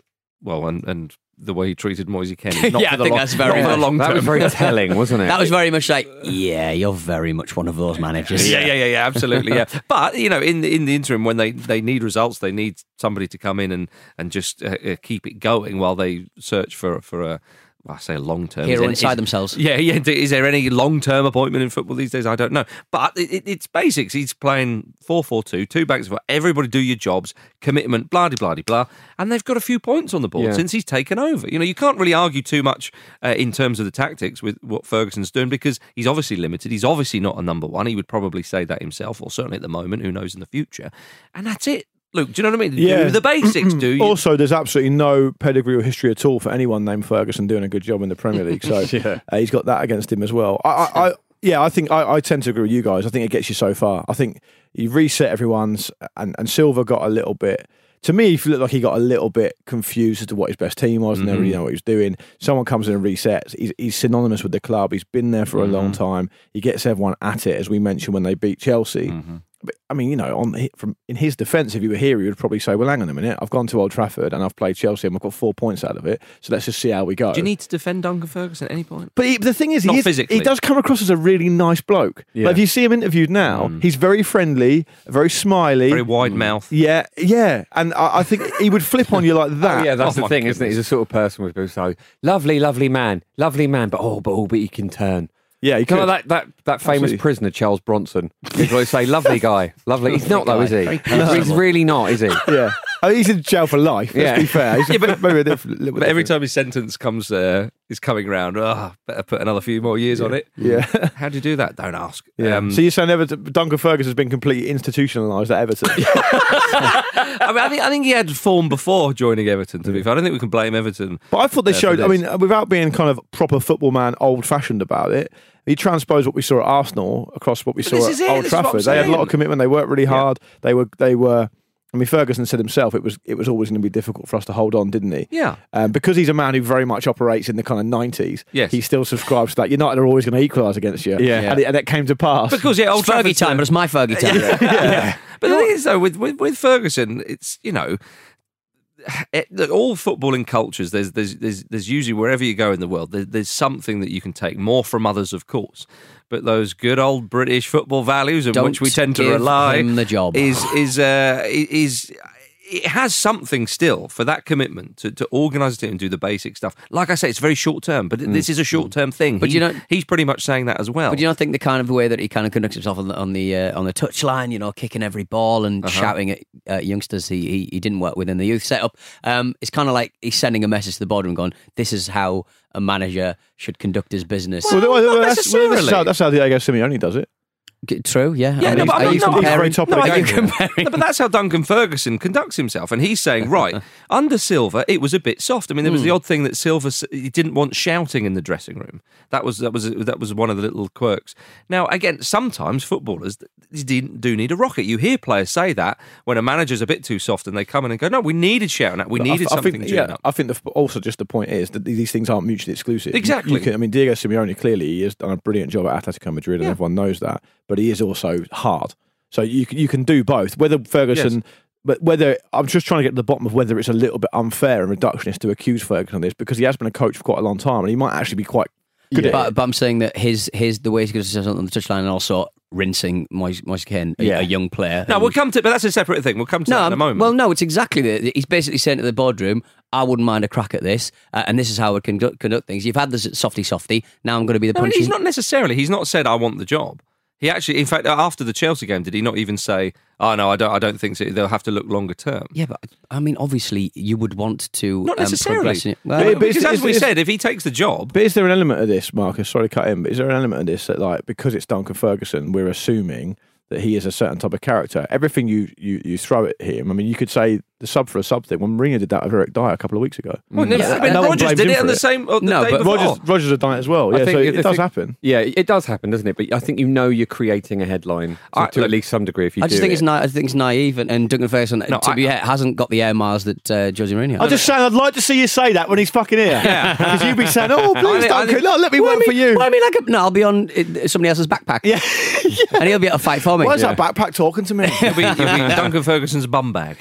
the way he treated Moise Kean. Not for the long, that's very not for the long That term. was very telling, wasn't it? That was very much like, you're very much one of those managers. Yeah, absolutely, yeah. But, in the interim, when they need results, they need somebody to come in and just keep it going while they search for I say long-term. Hero inside themselves. Yeah. Is there any long-term appointment in football these days? I don't know. But it's basics. He's playing 4-4-2, 2 backs of everybody do your jobs, commitment, blah-de-blah-de-blah. And they've got a few points on the board since he's taken over. You can't really argue too much in terms of the tactics with what Ferguson's doing because he's obviously limited. He's obviously not a number one. He would probably say that himself, or certainly at the moment. Who knows in the future? And that's it. Look, do you know what I mean? Yeah. Do the basics, do you? Also, there's absolutely no pedigree or history at all for anyone named Ferguson doing a good job in the Premier League. So he's got that against him as well. I think I tend to agree with you guys. I think it gets you so far. I think you reset everyone's, and Silva got a little bit. To me, he looked like he got a little bit confused as to what his best team was and never really know what he was doing. Someone comes in and resets. He's synonymous with the club. He's been there for a long time. He gets everyone at it, as we mentioned when they beat Chelsea. But, I mean, in his defence, if you were here, he would probably say, well, hang on a minute, I've gone to Old Trafford and I've played Chelsea and I've got 4 points out of it, so let's just see how we go. Do you need to defend Duncan Ferguson at any point? But the thing is, physically. he does come across as a really nice bloke. Yeah. Like, if you see him interviewed now, he's very friendly, very smiley. Very wide mouth. Yeah. And I think he would flip on you like that. Oh, yeah, that's the thing, isn't it? He's a sort of person with people say, lovely man, but he can turn. Yeah, he kind could. of that famous Absolutely. prisoner, Charles Bronson. People always say, lovely guy. Lovely. He's not, though, is he? He's really not, is he? Yeah. I mean, he's in jail for life, let's be fair. He's maybe a different, But every time his sentence comes, is coming round, better put another few more years on it. Yeah. How do you do that? Don't ask. Yeah. So you're saying Duncan Ferguson has been completely institutionalised at Everton? I think he had form before joining Everton, to be fair. I don't think we can blame Everton. But I thought they showed, I mean, without being kind of proper football man, old-fashioned about it, he transposed what we saw at Arsenal across what we saw at Old Trafford. They had a lot of commitment. They worked really hard. They were. I mean, Ferguson said himself it was always going to be difficult for us to hold on, didn't he? Yeah. Because he's a man who very much operates in the kind of 90s. Yes. He still subscribes to that. United are always going to equalise against you. Yeah. And it came to pass. Because Old Fergie time, but it's my Fergie time. Yeah. But the thing is, though, with Ferguson, it's all footballing cultures. There's usually wherever you go in the world, there's something that you can take more from others, of course. But those good old British football values on which we tend to rely him the job. is it has something still for that commitment to organise it and do the basic stuff. Like I say, it's very short term, but this is a short term thing. But he's pretty much saying that as well. But you don't think the kind of way that he kind of conducts himself on the touchline, kicking every ball and shouting at youngsters he didn't work within the youth setup, it's kind of like he's sending a message to the boardroom going, this is how a manager should conduct his business. That's how Diego Simeone does it. True, yeah. Yeah, but that's how Duncan Ferguson conducts himself, and he's saying, right, under Silva, it was a bit soft. I mean, there was the odd thing that Silva he didn't want shouting in the dressing room. That was one of the little quirks. Now, again, sometimes footballers do need a rocket. You hear players say that when a manager's a bit too soft, and they come in and go, "No, we needed shouting at. We needed something to tune up." I think also just the point is that these things aren't mutually exclusive. Exactly. Diego Simeone clearly he has done a brilliant job at Atletico Madrid, and everyone knows that. But he is also hard. So you can do both. Whether Ferguson, but whether I'm just trying to get to the bottom of whether it's a little bit unfair and reductionist to accuse Ferguson of this, because he has been a coach for quite a long time, and he might actually be quite good at it. But I'm saying that his the way he goes on the touchline and also rinsing Moise Kean, a young player. No, but that's a separate thing. We'll come to that in a moment. Well, no, it's exactly that. He's basically saying to the boardroom, I wouldn't mind a crack at this, and this is how I would conduct things. You've had this softy. Now I'm going to be the punching. He's not necessarily. He's not said I want the job. He actually, in fact, after the Chelsea game, did he not even say, "Oh no, I don't think so. They'll have to look longer term"? Yeah, but I mean, obviously, you would want to not necessarily. progress in it. Well, because as we said, if he takes the job, but is there an element of this, Marcus? Sorry to cut in, but is there an element of this that, like, because it's Duncan Ferguson, we're assuming that he is a certain type of character? Everything you throw at him, I mean, you could say the sub for a sub thing. When Mourinho did that of Eric Dyer a couple of weeks ago, Rogers did it on the same. But Rogers had done it as well. Yeah, so it does happen. Yeah, it does happen, doesn't it? But I think you're creating a headline to at least some degree. If you, I think it's naive, and Duncan Ferguson, hasn't got the air miles that Jose Mourinho. I'm just saying, I'd like to see you say that when he's fucking here. Yeah, because you'd be saying, "Oh, please, Duncan, let me work for you." Well, I mean, I'll be on somebody else's backpack. Yeah, and he'll be able to fight for me. Why is that backpack talking to me? He'll be Duncan Ferguson's bum bag.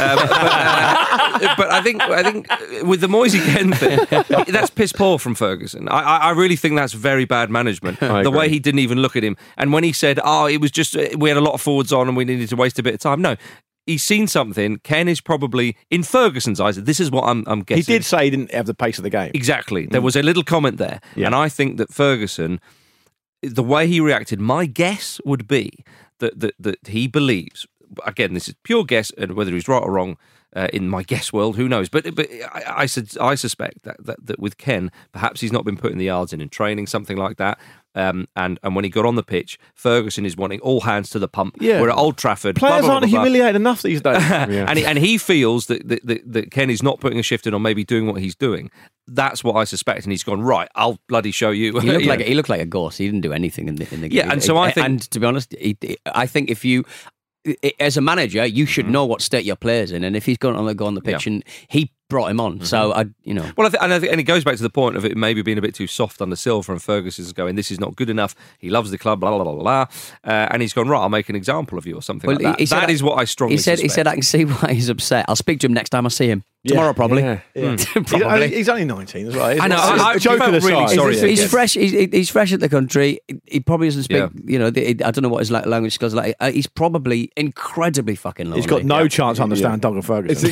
But I think with the Moise Kean thing, that's piss poor from Ferguson. I really think that's very bad management. The way he didn't even look at him, and when he said, "Oh, it was just we had a lot of forwards on and we needed to waste a bit of time." No, he's seen something. Ken is probably, in Ferguson's eyes, this is what I'm guessing. He did say he didn't have the pace of the game. Exactly. There was a little comment there. Yeah. And I think that Ferguson, the way he reacted, my guess would be that he believes, again, this is pure guess, and whether he's right or wrong, in my guess world, who knows? But I suspect that with Ken, perhaps he's not been putting the yards in training, something like that. And when he got on the pitch, Ferguson is wanting all hands to the pump. Yeah. We're at Old Trafford. Players aren't humiliated enough these days. And he feels that Ken is not putting a shift in or maybe doing what he's doing. That's what I suspect. And he's gone, right, I'll bloody show you. He looked like a ghost. He didn't do anything in the game. Yeah, and so I think... And to be honest, I think if you... As a manager, you should know what state your player's in, and if he's going to go on the pitch, and he brought him on, so Well, I think it goes back to the point of it maybe being a bit too soft under Silva, and Ferguson's going, this is not good enough. He loves the club, blah blah blah blah, and he's gone, right, I'll make an example of you or something like that. That is what I strongly suspect. He said, I can see why he's upset. I'll speak to him next time I see him. Tomorrow, probably. Yeah. Probably. He's only 19 as well. I know. I'm really sorry. He's fresh. He's fresh at the country. He probably doesn't speak. I don't know what his language skills are like. He's probably incredibly fucking lonely. He's got no chance to understand Duncan Ferguson.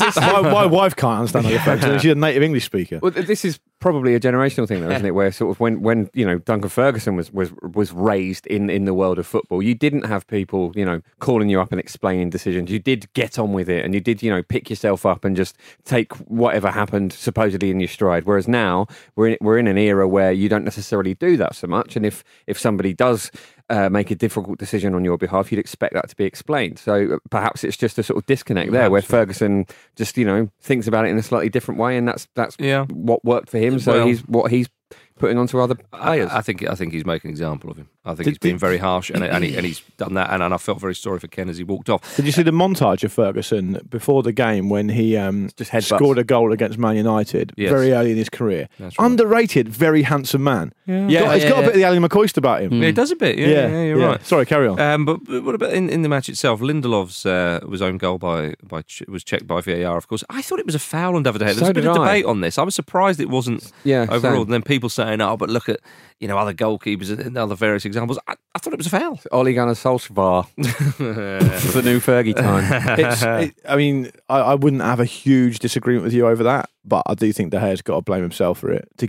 My wife can't understand Duncan Ferguson. She's a native English speaker. Well, this is probably a generational thing, though, isn't it? Where sort of when Duncan Ferguson was raised in the world of football, you didn't have people calling you up and explaining decisions. You did get on with it, and you did pick yourself up and just take whatever happened supposedly in your stride. Whereas now we're in an era where you don't necessarily do that so much, and if somebody does make a difficult decision on your behalf, you'd expect that to be explained. So perhaps it's just a sort of disconnect there, where Ferguson just thinks about it in a slightly different way, and that's what worked for him. So he's putting onto other players. I think he's making an example of him. I think he's been very harsh, and he's done that. And I felt very sorry for Ken as he walked off. Did you see the montage of Ferguson before the game when he just scored a goal against Man United very early in his career? Right. Underrated, very handsome man. He's got a bit of the Ali McCoist about him. Yeah, he does a bit. Yeah, you're right. Sorry, carry on. But what about in the match itself? Lindelof's was own goal was checked by VAR. Of course, I thought it was a foul on David De Gea. There's a bit of debate on this. I was surprised it wasn't overruled. And then people saying, "Oh, but look at other goalkeepers and other various examples." I thought it was a foul. Ole Gunnar Solskjaer for the new Fergie time. I wouldn't have a huge disagreement with you over that, but I do think De Gea's got to blame himself for it.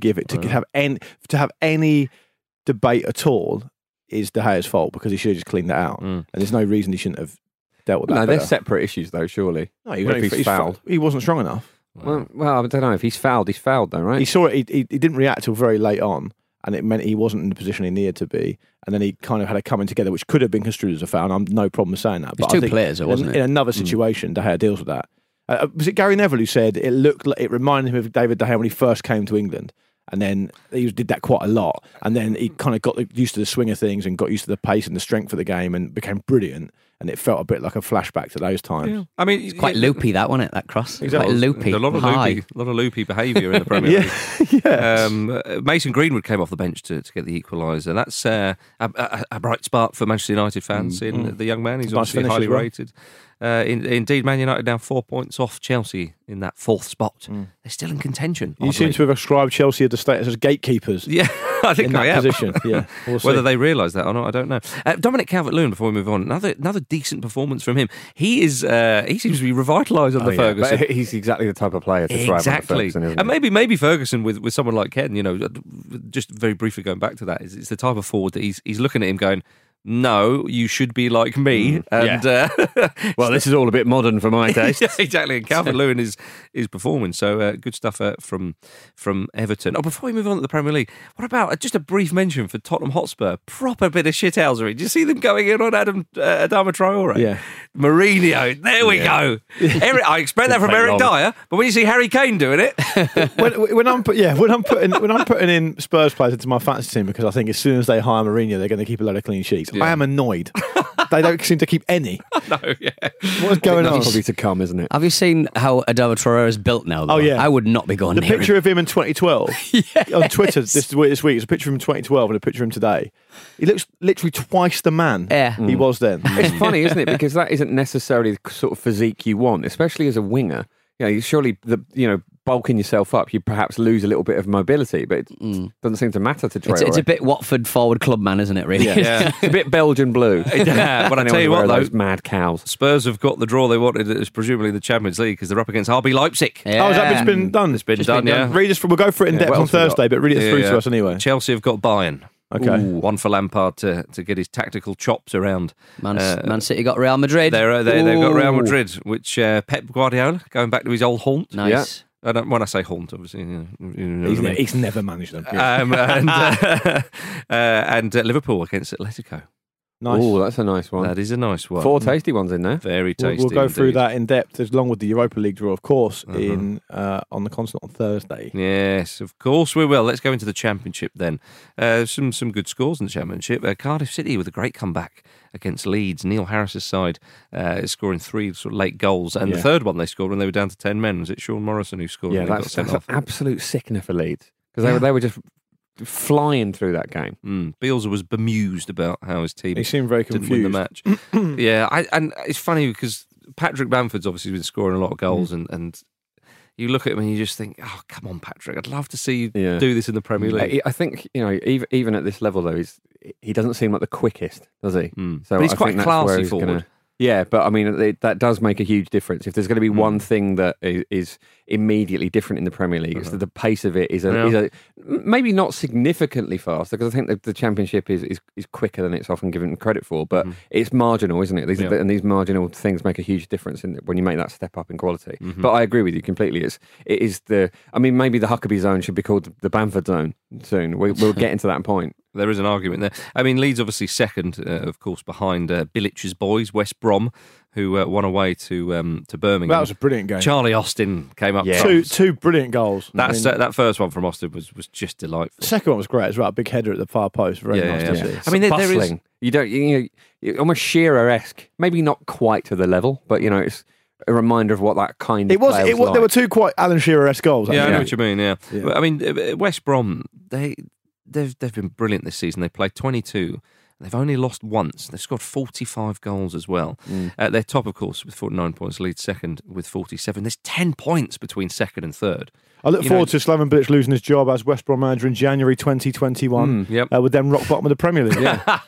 To have any debate at all is De Gea's fault, because he should have just cleaned that out, and there's no reason he shouldn't have dealt with that. No, they're separate issues though. Surely, no, he's fouled. He wasn't strong enough. Well, I don't know if he's fouled. He's fouled though, right? He saw it. He didn't react till very late on, and it meant he wasn't in the position he needed to be. And then he kind of had a coming together, which could have been construed as a foul. And I'm no problem saying that. But two players, wasn't it? In another situation, De Gea deals with that. Was it Gary Neville who said it reminded him of David De Gea when he first came to England? And then he did that quite a lot. And then he kind of got used to the swing of things and got used to the pace and the strength of the game and became brilliant. And it felt a bit like a flashback to those times. Yeah. I mean, it's quite loopy, that wasn't it? That cross, exactly. Quite loopy. A lot of loopy behaviour in the Premier League. Mason Greenwood came off the bench to get the equaliser. That's a bright spark for Manchester United fans in the young man. He's obviously highly rated. Indeed, Man United now 4 points off Chelsea in that fourth spot. They're still in contention. You seem to have ascribed Chelsea the status as gatekeepers. Yeah, I think in that position. Yeah, whether they realise that or not, I don't know. Dominic Calvert-Lewin, before we move on, another decent performance from him. He seems to be revitalised under Ferguson. But he's exactly the type of player to thrive under Ferguson, isn't he? And maybe Ferguson with someone like Ken, just very briefly going back to that, it's the type of forward that he's looking at him going, no, you should be like me. Well, this is all a bit modern for my taste. Yeah, exactly. And Calvert-Lewin is performing. So good stuff from Everton. Oh, before we move on to the Premier League, what about just a brief mention for Tottenham Hotspur? Proper bit of shithousery. Did you see them going in on Adama Traore? Yeah. Mourinho. There we go. I expect that from Eric Dyer, but when you see Harry Kane doing it, when I'm putting in Spurs players into my fantasy team, because I think as soon as they hire Mourinho, they're going to keep a load of clean sheets. I am annoyed. They don't seem to keep any. No, yeah. What's going on? Probably to come, isn't it? Have you seen how Adama Traore is built now, though? Oh, yeah. I would not be going the near picture him. of him in 2012 on Twitter this week. It's a picture of him in 2012 and a picture of him today. He looks literally twice the man he was then. It's funny, isn't it? Because that isn't necessarily the sort of physique you want, especially as a winger. Surely bulking yourself up, you perhaps lose a little bit of mobility, but it doesn't seem to matter to Traore. It's a bit Watford forward club man, isn't it, really? Yeah. It's a bit Belgian blue. Yeah, but I tell you what, those mad cows. Spurs have got the draw they wanted. It's presumably the Champions League because they're up against RB Leipzig. Yeah. Oh, has that been done? It's been done, yeah. We'll go for it in depth on Thursday, but read it through to us anyway. Chelsea have got Bayern. Okay. One for Lampard to get his tactical chops around. Man City got Real Madrid. They've got Real Madrid, which Pep Guardiola, going back to his old haunt. Nice. Yeah. When I say haunt, obviously, He's never managed them. And Liverpool against Atletico. Nice. Oh, that's a nice one. That is a nice one. 4 tasty ones in there. Very tasty. We'll go through indeed. that in depth, along with the Europa League draw, of course, on the continent on Thursday. Yes, of course we will. Let's go into the Championship then. Some good scores in the Championship. Cardiff City with a great comeback against Leeds. Neil Harris's side is scoring 3 sort of late goals, and the third one they scored when they were down to 10 men was it Sean Morrison who scored? Yeah, that's an absolute sickener for Leeds because they were just flying through that game. Bielsa was bemused about how his team He seemed very didn't win the match. confused. And it's funny because Patrick Bamford's obviously been scoring a lot of goals, and you look at him and you just think, oh, come on, Patrick, I'd love to see you do this in the Premier League. I think, even at this level, though, he doesn't seem like the quickest, does he? So But he's I quite think that's where classy he's forward. Yeah, but I mean, that does make a huge difference. If there's going to be one thing that is immediately different in the Premier League, it's that the pace of it is maybe not significantly faster, because I think the Championship is quicker than it's often given credit for, but it's marginal, isn't it? These marginal things make a huge difference when you make that step up in quality. But I agree with you completely. Maybe the Huckabee zone should be called the Bamford zone soon. We'll get into that point. There is an argument there. I mean, Leeds obviously second, of course, behind Billich's boys, West Brom, who won away to Birmingham. That was a brilliant game. Charlie Austin came up. Two brilliant goals. That first one from Austin was just delightful. The second one was great as well. A big header at the far post. Very nice to see. I mean, there is almost Shearer-esque. Maybe not quite to the level, but it's a reminder of what that kind of player was like. There were two quite Alan Shearer-esque goals. I know what you mean. Yeah. But, I mean, West Brom they've been brilliant this season. They played 22. They've only lost once. They've scored 45 goals as well. They're top, of course, with 49 points. Leeds second with 47. There's 10 points between second and third. I look forward to Slaven Bilic losing his job as West Brom manager in January 2021. With them rock bottom of the Premier League.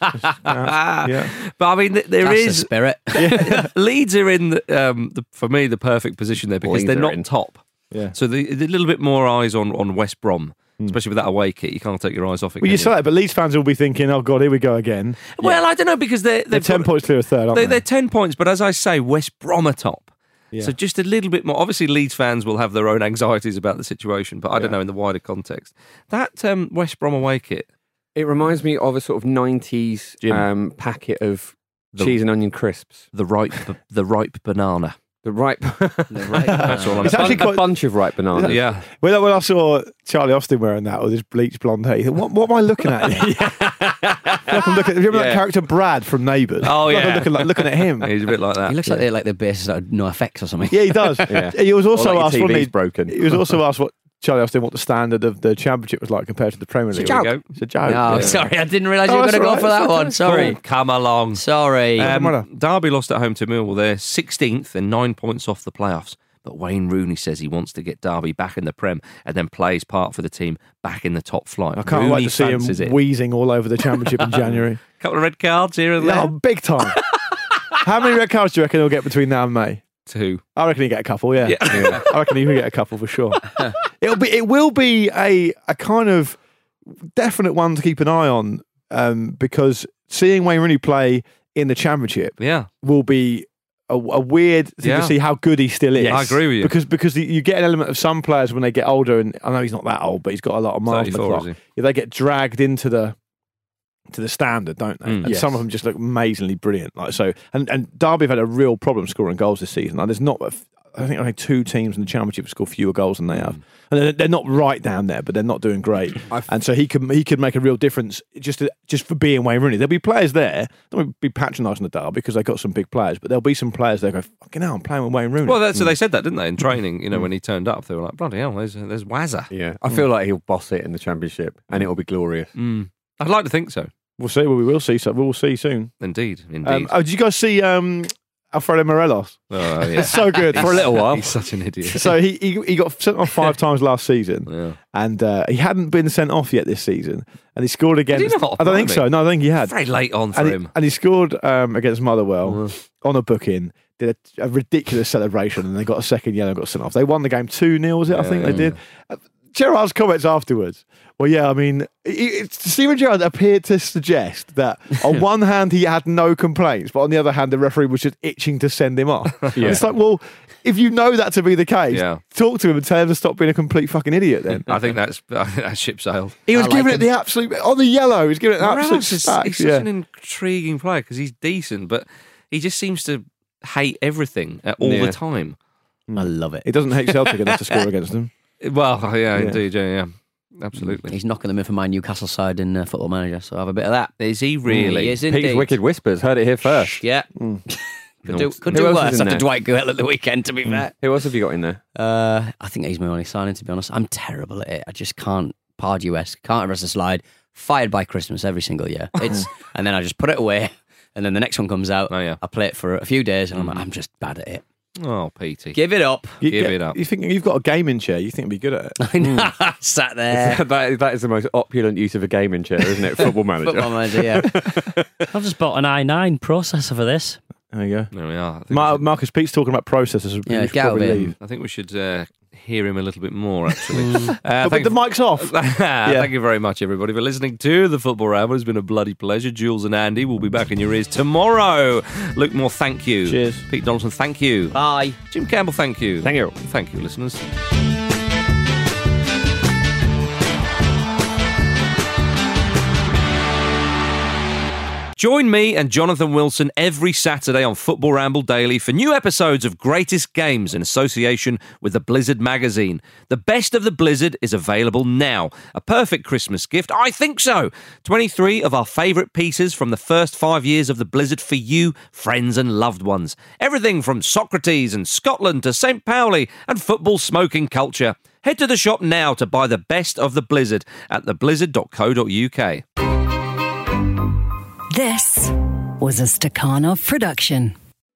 But I mean, That's is the spirit. Leeds are in for me the perfect position there because they're not top. Yeah. So the little bit more eyes on West Brom. Especially with that away kit, you can't take your eyes off it. Well, you say that, but Leeds fans will be thinking, "Oh God, here we go again." Well, I don't know because they're 10 points clear of third. Aren't they? They're 10 points, but as I say, West Brom are top. Yeah. So just a little bit more. Obviously, Leeds fans will have their own anxieties about the situation, but I don't know in the wider context. That West Brom away kit, it reminds me of a sort of 90s packet of cheese and onion crisps. The ripe banana. That's all I'm It's actually a bunch of ripe bananas. Yeah. When I saw Charlie Austin wearing that with his bleached blonde hair, you think, what am I looking at? I'm looking, remember that character Brad from Neighbours? Oh, yeah. I'm looking at him. He's a bit like that. He looks like they're like the basis of NoFX or something. Yeah, he does. He was also like asked, your wasn't TV's he? broken. He was also asked what Charlie Austin, what the standard of the Championship was like compared to the Premier League. It's a joke. Oh, sorry, I didn't realise you were going to go for that one. Sorry. Come along. Sorry. Derby lost at home to Millwall. They're 16th and 9 points off the playoffs. But Wayne Rooney says he wants to get Derby back in the Prem and then play his part for the team back in the top flight. I can't wait to see him wheezing all over the Championship in January. Couple of red cards here and there. Yeah, big time. How many red cards do you reckon he'll get between now and May? 2. I reckon he'll get a couple, yeah. I reckon he'll get a couple for sure. It will be a kind of definite one to keep an eye on because seeing Wayne Rooney play in the Championship will be a weird thing to see how good he still is. Yes. I agree with you. Because you get an element of some players when they get older, and I know he's not that old, but he's got a lot of miles on the clock. They get dragged into the standard, don't they? And some of them just look amazingly brilliant. Like so, and Derby have had a real problem scoring goals this season. Like, there's not. I think only 2 teams in the Championship score fewer goals than they have, and they're not right down there, but they're not doing great. And so he could make a real difference just for being Wayne Rooney. There'll be players there. Don't be patronising the Derby because they've got some big players, but there'll be some players there go, fucking hell, I'm playing with Wayne Rooney. Well, so they said that, didn't they, in training? When he turned up, they were like, bloody hell, there's Wazza. Yeah, I feel like he'll boss it in the Championship, and it'll be glorious. I'd like to think so. We'll see. Well, we will see. So we'll see soon. Indeed. Did you guys see Alfredo Morelos. Oh, yeah. It's so good for a little while. He's such an idiot. So he got sent off 5 times last season, and he hadn't been sent off yet this season, and he scored against. Did he not? I don't think so. No, I think he had. Very late on for him. And he scored against Motherwell on a booking. Did a ridiculous celebration, and they got a second yellow and got sent off. They won the game 2-0, was it? I think they did. Gerrard's comments afterwards. Well, yeah, I mean, Steven Gerrard appeared to suggest that on one hand he had no complaints, but on the other hand the referee was just itching to send him off. It's like, well, if you know that to be the case, talk to him and tell him to stop being a complete fucking idiot then. I think that ship sailed. He was giving it the absolute, on the yellow, he was giving it an absolute sack. He's such an intriguing player because he's decent, but he just seems to hate everything all the time. I love it. He doesn't hate Celtic enough to score against them. Well, indeed, yeah. Absolutely. He's knocking them in for my Newcastle side in Football Manager, so I have a bit of that. Is he really? He is indeed. Pete's Wicked Whispers, heard it here first. Yeah. Could do worse after Dwight Goethe at the weekend, to be fair. Who else have you got in there? I think he's my only signing, to be honest. I'm terrible at it. I just can't. Pardew-esque, can't arrest a slide. Fired by Christmas every single year. And then I just put it away, and then the next one comes out. I play it for a few days, and I'm like, I'm just bad at it. Oh, Petey. Give it up. Give it up. You think you've got a gaming chair, you think you'd be good at it. I know. Sat there. That is the most opulent use of a gaming chair, isn't it? Football Manager. Football Manager, yeah. I've just bought an i9 processor for this. There you go. There we are. Marcus Pete's talking about processors. Yeah, get out of here. I think we should hear him a little bit more, actually. But the mic's off. Thank you very much, everybody, for listening to the Football Ramble. It's been a bloody pleasure. Jules and Andy will be back in your ears tomorrow. Luke Moore, thank you. Cheers. Pete Donaldson, thank you. Bye. Jim Campbell, thank you. Thank you. Thank you, listeners. Join me and Jonathan Wilson every Saturday on Football Ramble Daily for new episodes of Greatest Games in association with the Blizzard magazine. The best of the Blizzard is available now. A perfect Christmas gift? I think so. 23 of our favourite pieces from the first 5 years of the Blizzard for you, friends and loved ones. Everything from Socrates and Scotland to St. Pauli and football smoking culture. Head to the shop now to buy the best of the Blizzard at theblizzard.co.uk. This was a Stakhanov production.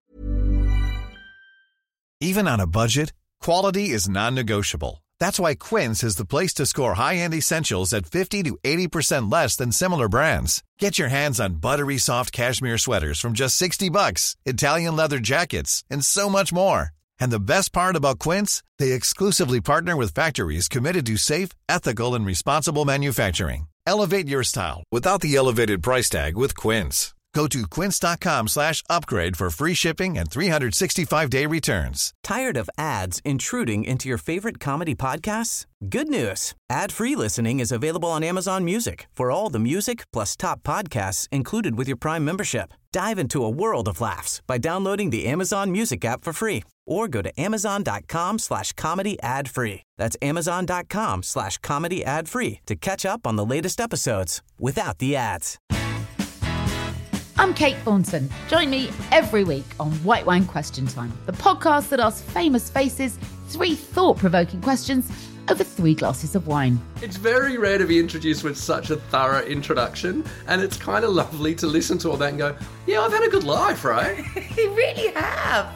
Even on a budget, quality is non-negotiable. That's why Quince is the place to score high-end essentials at 50 to 80% less than similar brands. Get your hands on buttery soft cashmere sweaters from just $60, Italian leather jackets, and so much more. And the best part about Quince, they exclusively partner with factories committed to safe, ethical, and responsible manufacturing. Elevate your style without the elevated price tag with Quince. Go to quince.com/upgrade for free shipping and 365-day returns. Tired of ads intruding into your favorite comedy podcasts? Good news. Ad-free listening is available on Amazon Music for all the music plus top podcasts included with your Prime membership. Dive into a world of laughs by downloading the Amazon Music app for free or go to amazon.com/comedy ad-free. That's amazon.com/comedy ad-free to catch up on the latest episodes without the ads. I'm Kate Thornton. Join me every week on White Wine Question Time, the podcast that asks famous faces 3 thought-provoking questions over 3 glasses of wine. It's very rare to be introduced with such a thorough introduction, and it's kind of lovely to listen to all that and go, yeah, I've had a good life, right? You really have.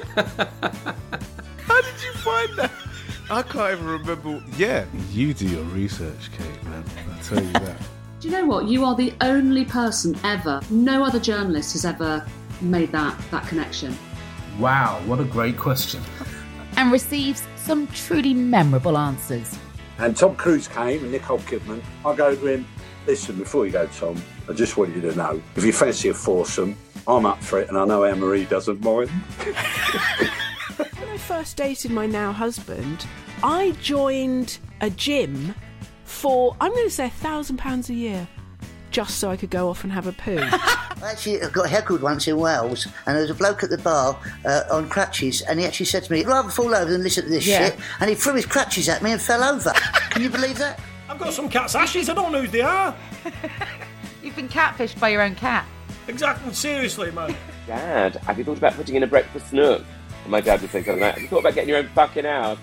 How did you find that? I can't even remember. Yeah, you do your research, Kate, man. I'll tell you that. Do you know what? You are the only person ever, no other journalist has ever made that connection. Wow, what a great question. And receives some truly memorable answers. And Tom Cruise came and Nicole Kidman. I go to him, listen, before you go, Tom, I just want you to know, if you fancy a foursome, I'm up for it, and I know Anne-Marie doesn't mind. When I first dated my now husband, I joined a gym for, I'm going to say £1,000 a year, just so I could go off and have a poo. I actually got heckled once in Wales, and there was a bloke at the bar on crutches, and he actually said to me, I'd rather fall over than listen to this shit, and he threw his crutches at me and fell over. Can you believe that? I've got some cat's ashes, I don't know who they are. You've been catfished by your own cat. Exactly, seriously, man. Dad, have you thought about putting in a breakfast nook? And my dad would say something like, have you thought about getting your own fucking house?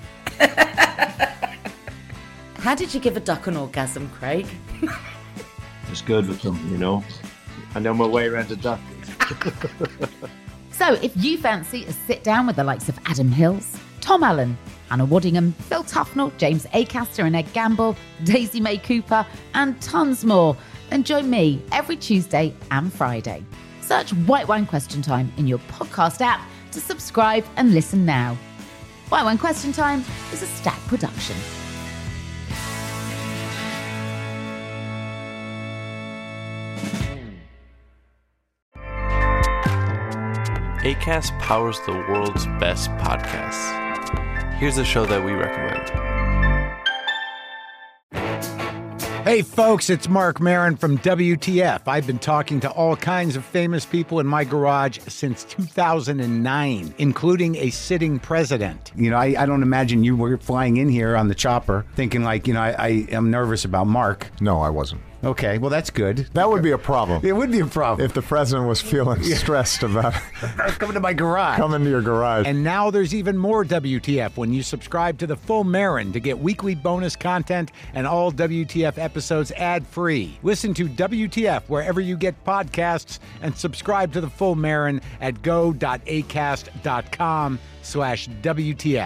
How did you give a duck an orgasm, Craig? It's good with them, you know. I know my way around a duck. So if you fancy a sit down with the likes of Adam Hills, Tom Allen, Anna Waddingham, Phil Tufnell, James Acaster and Ed Gamble, Daisy May Cooper, and tons more, then join me every Tuesday and Friday. Search White Wine Question Time in your podcast app to subscribe and listen now. White Wine Question Time is a Stack production. Acast powers the world's best podcasts. Here's a show that we recommend. Hey folks, it's Mark Maron from WTF. I've been talking to all kinds of famous people in my garage since 2009, including a sitting president. You know, I don't imagine you were flying in here on the chopper thinking like, you know, I am nervous about Mark. No, I wasn't. Okay, well, that's good. That would be a problem. It would be a problem. If the president was feeling stressed about coming to my garage. Coming to your garage. And now there's even more WTF when you subscribe to the Full Marin to get weekly bonus content and all WTF episodes ad-free. Listen to WTF wherever you get podcasts and subscribe to the Full Marin at go.acast.com/WTF.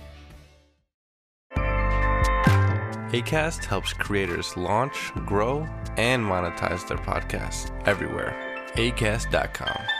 Acast helps creators launch, grow, and monetize their podcasts everywhere. Acast.com.